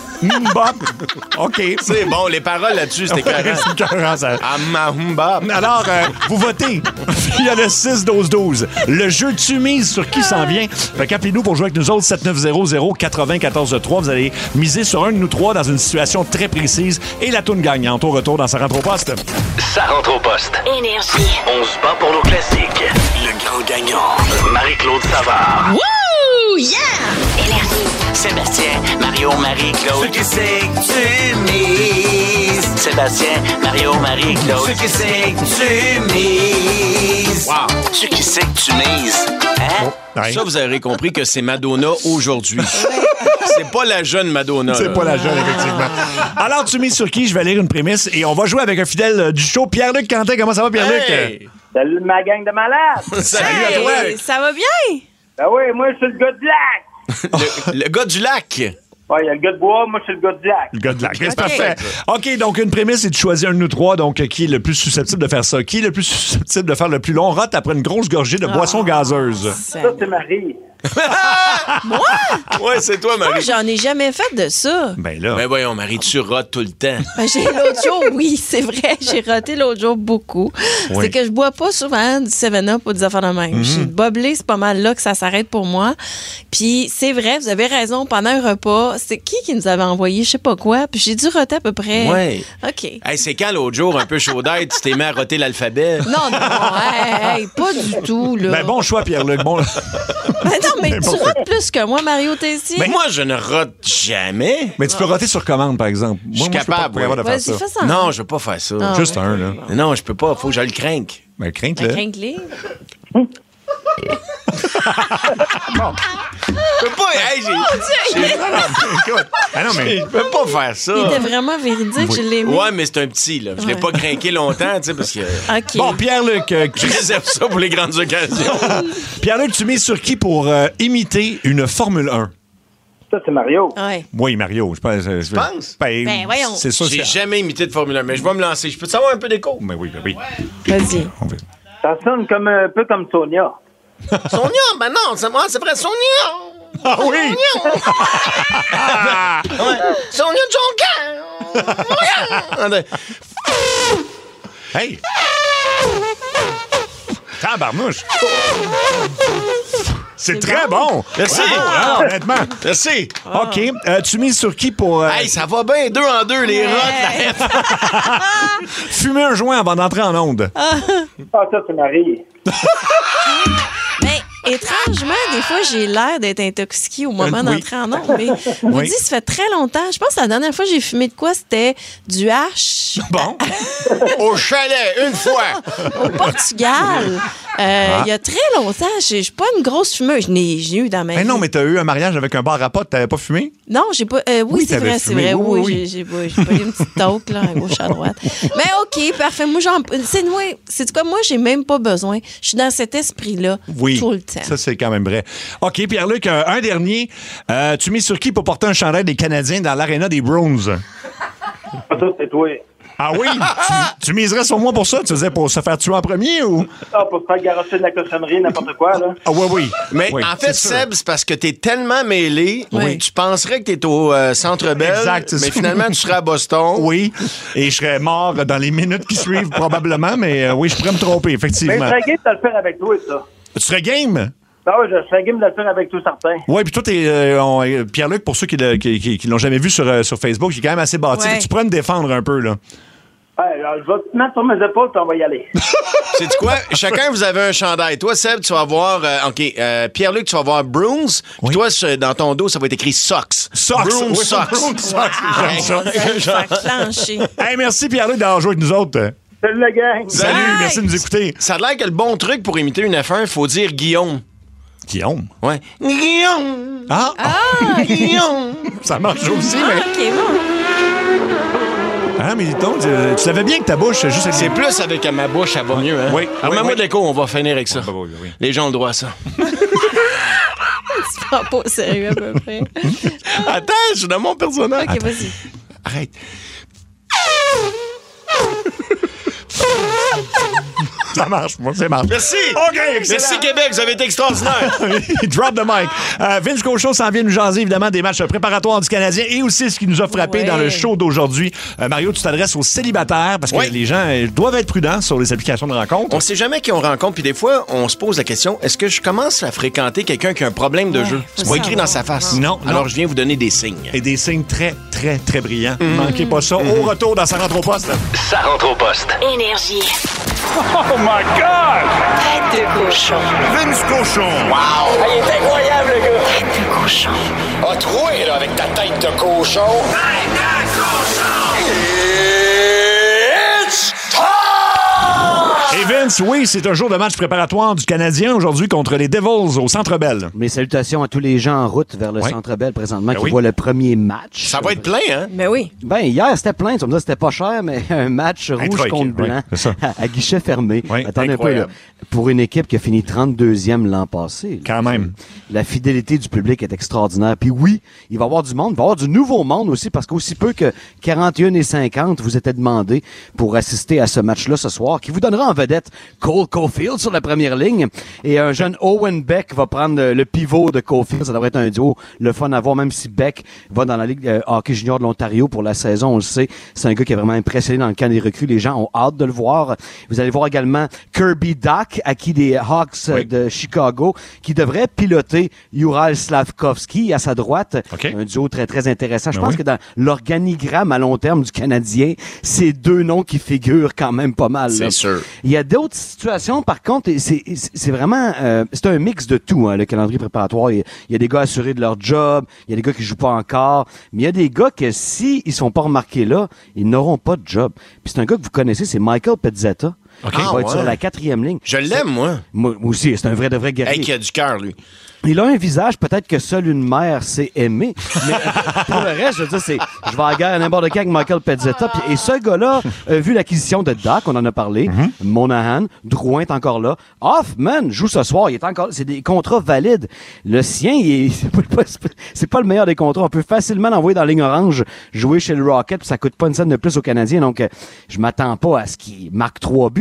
OK. C'est bon, les paroles là-dessus, c'était carré. C'est carré, ça. Amahumba. Alors, vous votez. Il y a le 6-12-12. Le jeu tu mises sur qui s'en vient. Fait qu'appelez-nous pour jouer avec nous autres, 7900-943. Vous allez miser sur un de nous trois dans une situation très précise et la toune gagnante au retour dans Ça rentre au poste. Ça rentre au poste. Énergie. On se bat pour nos classiques. Le grand gagnant, Marie-Claude Savard. Wouh! Yeah! Énergie. Sébastien, Mario, Marie-Claude. Ce que c'est que tu mises. Sébastien, Mario, Marie-Claude. Ce que c'est que tu mises. Wow. Ce que c'est que tu mises. Hein? Ça, vous aurez compris que c'est Madonna aujourd'hui. C'est pas la jeune Madonna. C'est pas la jeune, effectivement. Alors, tu mises sur qui? Je vais lire une prémisse et on va jouer avec un fidèle du show, Pierre-Luc Quentin. Comment ça va, Pierre-Luc? Hey! Salut ma gang de malades! Salut à toi! Ça va bien? Ben oui, moi, je suis le gars de lac! Le gars du lac. Ouais, il y a le gars de bois, moi, je suis le gars du lac. Le gars de lac. C'est parfait. OK, donc une prémisse, c'est de choisir un de nous trois. Donc, qui est le plus susceptible de faire ça? Qui est le plus susceptible de faire le plus long rot après une grosse gorgée de boisson gazeuse? Ça, c'est Marie. Moi? Ouais, c'est toi, Marie. Moi, j'en ai jamais fait de ça. Ben là. Ben voyons, Marie, tu rotes tout le temps. Ben, l'autre jour, oui, c'est vrai. J'ai roté l'autre jour beaucoup. Oui. C'est que je bois pas souvent du 7-Up ou des affaires de même. J'ai boblé, c'est pas mal là que ça s'arrête pour moi. Puis c'est vrai, vous avez raison, pendant un repas, c'est qui nous avait envoyé je sais pas quoi, puis j'ai dû roter à peu près. Ouais. OK. Hey, c'est quand l'autre jour, un peu chaud d'aide, tu t'es mis à roter l'alphabet? Non, hey, pas du tout, là. Ben bon choix, Pierre-Luc. Bon... Ben non, mais tu rotes plus que moi, Mario Tessier. Mais moi, je ne rote jamais. Mais tu peux roter sur commande, par exemple. Je suis capable. Je peux pas de faire Vas-y, ça. fais ça. Non, je veux pas faire ça. Ah, Juste un, là. Non, je peux pas. Faut que je le crainte. Ben, crainte-le. Crainte-les. Je peux pas. Hey, Écoute. Ah non, mais... Je peux pas faire ça. Il était vraiment véridique, je l'ai mis. Ouais, mais c'est un petit, là. Je l'ai pas craqué longtemps, tu sais, parce que. OK. Bon, Pierre-Luc... Je réserve ça pour les grandes occasions. Pierre-Luc, tu mises sur qui pour imiter une Formule 1? Ça, c'est Mario. Ouais. Oui, Mario. Je penses? Ben, voyons. C'est ça. J'ai jamais imité de Formule 1, mais je vais me lancer. Je peux te savoir un peu d'écho? Ben oui, ben oui. Vas-y. Ça sonne comme un peu comme Sonia. Sonia? Ben non, c'est vrai, Sonia! Ah oui! Ouais. Sonia Jonquin! Hey! Tabarnouche! C'est très bon. Merci. Bravo, honnêtement. Merci. OK. Tu mises sur qui pour... Hey, ça va bien, 2 en 2, les rottes. Fumer un joint avant d'entrer en onde. Ah, ça, c'est Marie. Mais étrangement, des fois, j'ai l'air d'être intoxiquée au moment d'entrer en onde. Mais vous dites, ça fait très longtemps. Je pense que la dernière fois que j'ai fumé de quoi, c'était du hash. Bon. Au chalet, une fois. Au Portugal. Il y a très longtemps. Je suis pas une grosse fumeuse. J'ai eu dans ma vie. Non, mais t'as eu un mariage avec un bar à potes, t'avais pas fumé? Non, j'ai pas. Oui, c'est vrai, fumé. c'est vrai. Oui. J'ai pas eu une petite toque, là, à gauche, à droite. Mais OK, parfait. Moi, c'est quoi? Moi, j'ai même pas besoin. Je suis dans cet esprit-là tout le temps. Ça, c'est quand même vrai. OK, Pierre-Luc, un dernier. Tu mises sur qui pour porter un chandail des Canadiens dans l'aréna des Browns? Ça, c'est toi. Ah oui? tu miserais sur moi pour ça? Tu disais pour se faire tuer en premier ou? Ah, pour se faire garocher de la cochonnerie, n'importe quoi, là. Ah oui. Mais oui, en fait, Seb, c'est parce que t'es tellement mêlé, tu penserais que t'es au Centre Bell, exact, mais finalement, tu serais à Boston. Oui, et je serais mort dans les minutes qui suivent probablement, mais oui, je pourrais me tromper, effectivement. Mais je serais game de le faire avec toi, ça. Tu serais game? Ah oui, je serais game de le faire avec tout certain. Oui, puis toi, Pierre-Luc, pour ceux qui l'ont jamais vu sur Facebook, il est quand même assez bâti. Ouais. Tu pourrais me défendre un peu, là. Ouais, alors, je vais te mettre sur mes épaules, puis on va y aller. C'est quoi? Chacun, vous avez un chandail. Toi, Seb, tu vas avoir... Pierre-Luc, tu vas avoir Bruins. Puis toi, dans ton dos, ça va être écrit Socks. Bruins Socks. Bruins Socks. J'aime ça. Clencher. Hey, merci, Pierre-Luc, d'avoir joué avec nous autres. Salut, la gang. Salut, merci de nous écouter. Ça a l'air que le bon truc pour imiter une F1, il faut dire Guillaume. Guillaume? Ouais. Guillaume! Ah! Guillaume! Ça marche aussi, mais... OK, bon. Ah, mais donc, tu savais bien que ta bouche, juste avec... C'est plus avec ma bouche, ça va mieux, hein? Oui. Remets-moi de l'écho, on va finir avec ça. Oui. Les gens ont le droit à ça. Tu prends pas au sérieux, à peu près. Attends, je suis dans mon personnage. OK, vas-y. Arrête. Ça marche, moi, c'est marche. Merci. OK, excellent. Merci, Québec, vous avez été extraordinaire. Drop the mic. Vince Cochon s'en vient nous jaser, évidemment, des matchs préparatoires du Canadien et aussi ce qui nous a frappé dans le show d'aujourd'hui. Mario, tu t'adresses aux célibataires parce que les gens doivent être prudents sur les applications de rencontre. On sait jamais qui on rencontre, puis des fois, on se pose la question, est-ce que je commence à fréquenter quelqu'un qui a un problème de jeu? C'est pas écrit dans sa face. Non. Alors, je viens vous donner des signes. Et des signes très, très, très brillants. Manquez pas ça. Au retour dans Ça rentre au poste. Ça rentre au poste. Énergie. Oh my God! Tête de cochon. Vince Cochon. Wow! Il est incroyable, le gars! Tête de cochon. Ah, troué, là, avec ta tête de cochon. Tête de cochon! It's time! Et Vince, oui, c'est un jour de match préparatoire du Canadien aujourd'hui contre les Devils au Centre Bell. Mes salutations à tous les gens en route vers le Centre Bell présentement qui voient le premier match. Ça va être plein, hein? Ben oui. Ben, hier, c'était plein. Tu vas me dire c'était pas cher, mais un match rouge contre blanc à guichet fermé. Attendez un peu, là. Pour une équipe qui a fini 32e l'an passé. Quand même. La fidélité du public est extraordinaire. Puis oui, il va y avoir du monde. Il va y avoir du nouveau monde aussi, parce qu'aussi peu que 41,50 vous étaient demandé pour assister à ce match-là ce soir, qui vous donnera en vedette Cole Caulfield sur la première ligne. Et un jeune Owen Beck va prendre le pivot de Caulfield. Ça devrait être un duo le fun à voir, même si Beck va dans la Ligue hockey junior de l'Ontario pour la saison, on le sait. C'est un gars qui a vraiment impressionné dans le camp des recrues. Les gens ont hâte de le voir. Vous allez voir également Kirby Dach, acquis des Hawks de Chicago, qui devrait piloter Ural Slavkovski à sa droite. Un duo très, très intéressant. Je pense que dans l'organigramme à long terme du Canadien, c'est deux noms qui figurent quand même pas mal. C'est sûr. Il y a d'autres situations, par contre, et c'est vraiment... c'est un mix de tout, hein, le calendrier préparatoire. Il y a des gars assurés de leur job, il y a des gars qui jouent pas encore, mais il y a des gars que si ils sont pas remarqués là, ils n'auront pas de job. Puis c'est un gars que vous connaissez, c'est Michael Pezzetta. Okay. Il va être sur la 4e ligne. Je l'aime, moi. Moi aussi, c'est un vrai de vrai guerrier. Hey, qui a du cœur, lui. Il a un visage peut-être que seule une mère sait aimer. Mais pour le reste, je veux dire, je vais à la guerre à n'importe quand avec Michael Pezzetta. Et ce gars-là a vu l'acquisition de Dach, on en a parlé. Monahan, Drouin est encore là. Hoffman joue ce soir, il est encore. C'est des contrats valides. Le sien, c'est pas le meilleur des contrats. On peut facilement l'envoyer dans la ligne orange, jouer chez le Rocket, puis ça coûte pas une scène de plus aux Canadiens. Donc, je m'attends pas à ce qu'il marque 3 buts.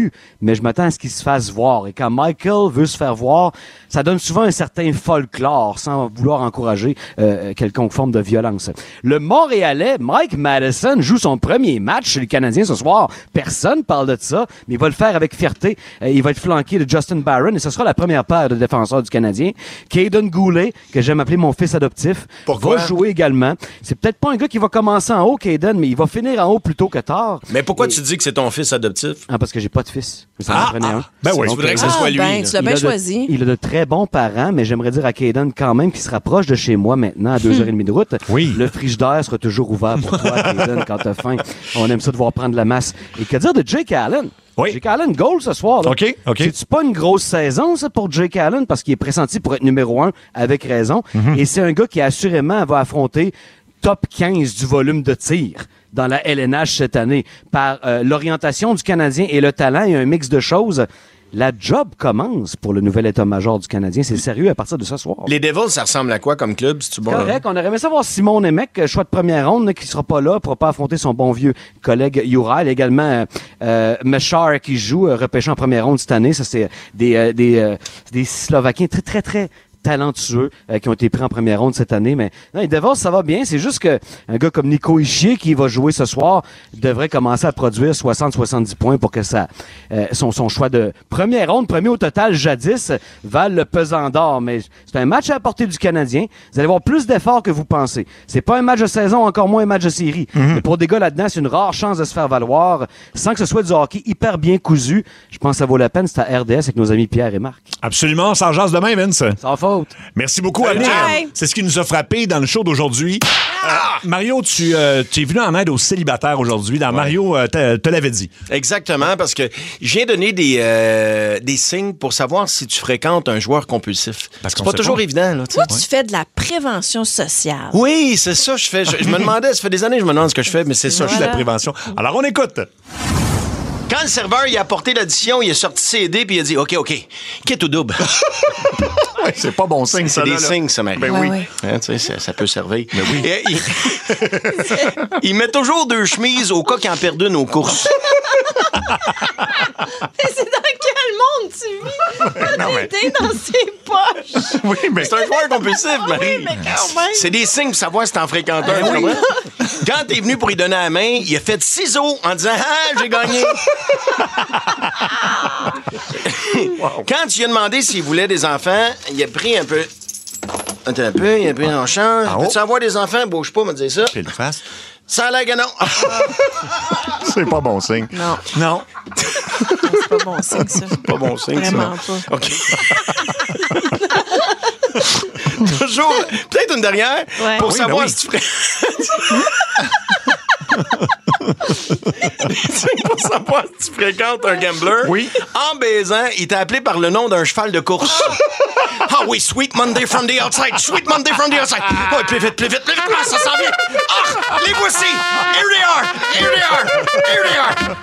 vu, mais je m'attends à ce qu'il se fasse voir. Et quand Michael veut se faire voir, ça donne souvent un certain folklore, sans vouloir encourager quelconque forme de violence. Le Montréalais, Mike Madison, joue son premier match chez les Canadiens ce soir. Personne parle de ça, mais il va le faire avec fierté. Il va être flanqué de Justin Barron, et ce sera la première paire de défenseurs du Canadien. Caden Goulet, que j'aime appeler mon fils adoptif, va jouer également. C'est peut-être pas un gars qui va commencer en haut, Caden, mais il va finir en haut plus tôt que tard. Mais pourquoi tu dis que c'est ton fils adoptif? Ah, parce que j'ai pas de fils. Ça m'en prenait un. Ben oui, tu voudrais que ce soit lui. Ben, tu l'as bien choisi. Il a de très bons parents, mais j'aimerais dire à Caden quand même qu'il se rapproche de chez moi maintenant à 2h30 de route. Oui. Le frigidaire sera toujours ouvert pour toi, Caden, quand t'as faim. On aime ça de voir prendre la masse. Et que dire de Jake Allen? Oui. Jake Allen goal ce soir. Là. OK. C'est-tu pas une grosse saison, ça, pour Jake Allen? Parce qu'il est pressenti pour être numéro 1, avec raison. Et c'est un gars qui, assurément, va affronter top 15 du volume de tir dans la LNH cette année. Par l'orientation du Canadien et le talent et un mix de choses, la job commence pour le nouvel état-major du Canadien. C'est sérieux à partir de ce soir. Les Devils, ça ressemble à quoi comme club? C'est-tu bon? Correct. On aurait aimé savoir Simon Nemec, choix de première ronde, qui sera pas là pour pas affronter son bon vieux collègue Ural. Également, Meshar qui joue, repêché en première ronde cette année. Ça, c'est des Slovaquiens très, très, très talentueux qui ont été pris en première ronde cette année. Mais non, les Devils, ça va bien. C'est juste que un gars comme Nico Hischier qui va jouer ce soir devrait commencer à produire 60-70 points pour que son choix de première ronde, premier au total jadis, vale le pesant d'or. Mais c'est un match à la portée du Canadien. Vous allez avoir plus d'efforts que vous pensez. C'est pas un match de saison, encore moins un match de série. Mais pour des gars là-dedans, c'est une rare chance de se faire valoir sans que ce soit du hockey hyper bien cousu. Je pense que ça vaut la peine. C'est à RDS avec nos amis Pierre et Marc. Absolument. Ça en jase demain, Vince. Sans faute. Merci beaucoup, Amir. C'est ce qui nous a frappé dans le show d'aujourd'hui. Mario, tu es venu en aide aux célibataires aujourd'hui. Mario te l'avait dit. Exactement, parce que je viens donner des signes pour savoir si tu fréquentes un joueur compulsif. Parce que c'est pas toujours évident. Là, toi, tu fais de la prévention sociale. Oui, c'est ça que je fais. Je me demandais, ça fait des années que je me demande ce que je fais, mais c'est ça, je fais de la prévention. Alors, on écoute. Quand le serveur il a apporté l'addition, il a sorti CD puis il a dit OK, quitte ou double. Ouais, c'est pas bon signe, ça. C'est des signes, ça, Marie. Ben oui. Hein, tu sais, ça peut servir. Ben oui. Et, il met toujours 2 chemises au cas qu'il en perd une aux courses. C'est dans quel monde tu vis? Non, mais... T'es dans ses poches. Oui, mais c'est un joueur compulsif, Marie. Oui, mais quand même. C'est des signes pour savoir si t'en fréquentes un. Oui. Quand t'es venu pour lui donner la main, il a fait ciseaux en disant « Ah, j'ai gagné! » Quand tu lui as demandé s'il voulait des enfants, il a pris un peu... Attends un peu, il a pris un champ. Peux-tu avoir des enfants? Bouge pas, me dire ça. Pile face. Ça a l'air que non. C'est pas bon signe. Non. Non. C'est pas bon signe, ça. C'est pas bon signe, vraiment ça. Pas. OK. Toujours. Peut-être une dernière pour savoir si tu ferais... pour savoir si tu fréquentes un gambler. Oui. En baisant, il t'a appelé par le nom d'un cheval de course. Ah oui, Sweet Monday from the outside. Sweet Monday from the outside. Oh, plus vite, plus vite, plus vite. Ah, ça s'en vient. Ah, les voici. Here they are. Here they are. Here they are.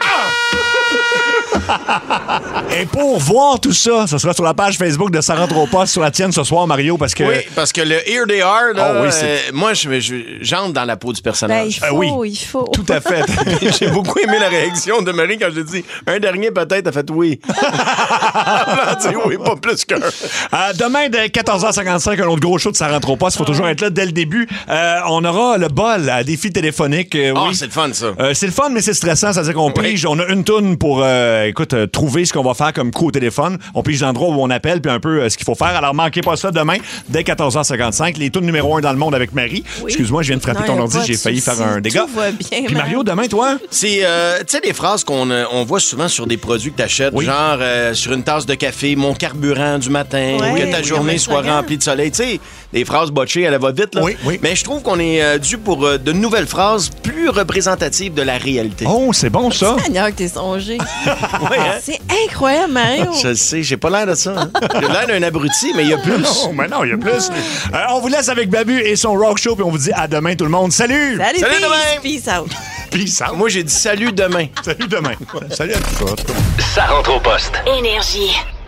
Et pour voir tout ça, ce sera sur la page Facebook de Ça rentre au poste sur la tienne ce soir, Mario, parce que... Oui, parce que le Here They Are, là, oh, oui, moi, j'entre dans la peau du personnage. Ben, il faut. Tout à fait. J'ai beaucoup aimé la réaction de Marie quand j'ai dit un dernier peut-être, elle a fait oui. Elle a dit oui, pas plus qu'un. Demain, dès 14h55, un autre gros show de Ça rentre au poste. Il faut toujours être là dès le début. On aura le bol à défi téléphonique. Oui. C'est le fun, ça. C'est le fun, mais c'est stressant. C'est-à-dire qu'on pige. On a une toune pour, trouver ce qu'on va faire comme coup au téléphone. On pige l'endroit où on appelle, puis un peu ce qu'il faut faire. Alors, manquez pas ça demain, dès 14h55. Les tunes numéro 1 dans le monde avec Marie. Oui. Excuse-moi, je viens de frapper ton ordi. J'ai failli faire un dégât. Tout va bien, puis Mario, demain, toi? C'est, tu sais, des phrases qu'on voit souvent sur des produits que t'achètes, genre sur une tasse de café, mon carburant du matin, ou que ta journée soit remplie de soleil. Tu sais, des phrases botchées, elle va vite, là. Oui. Mais je trouve qu'on est dû pour de nouvelles phrases plus représentatives de la réalité. Oh, c'est bon, ça. Seigneur, que t'es songé. Oui, hein? C'est incroyable, Mario. Je le sais, j'ai pas l'air de ça. Hein? J'ai l'air d'un abruti, mais il y a plus. Non, mais non, il y a plus. On vous laisse avec Babu et son rock show, puis on vous dit à demain, tout le monde. Salut! Salut demain! Peace out. Peace out. Moi, j'ai dit salut demain. Salut demain. Salut à tous. Ça rentre au poste. Énergie.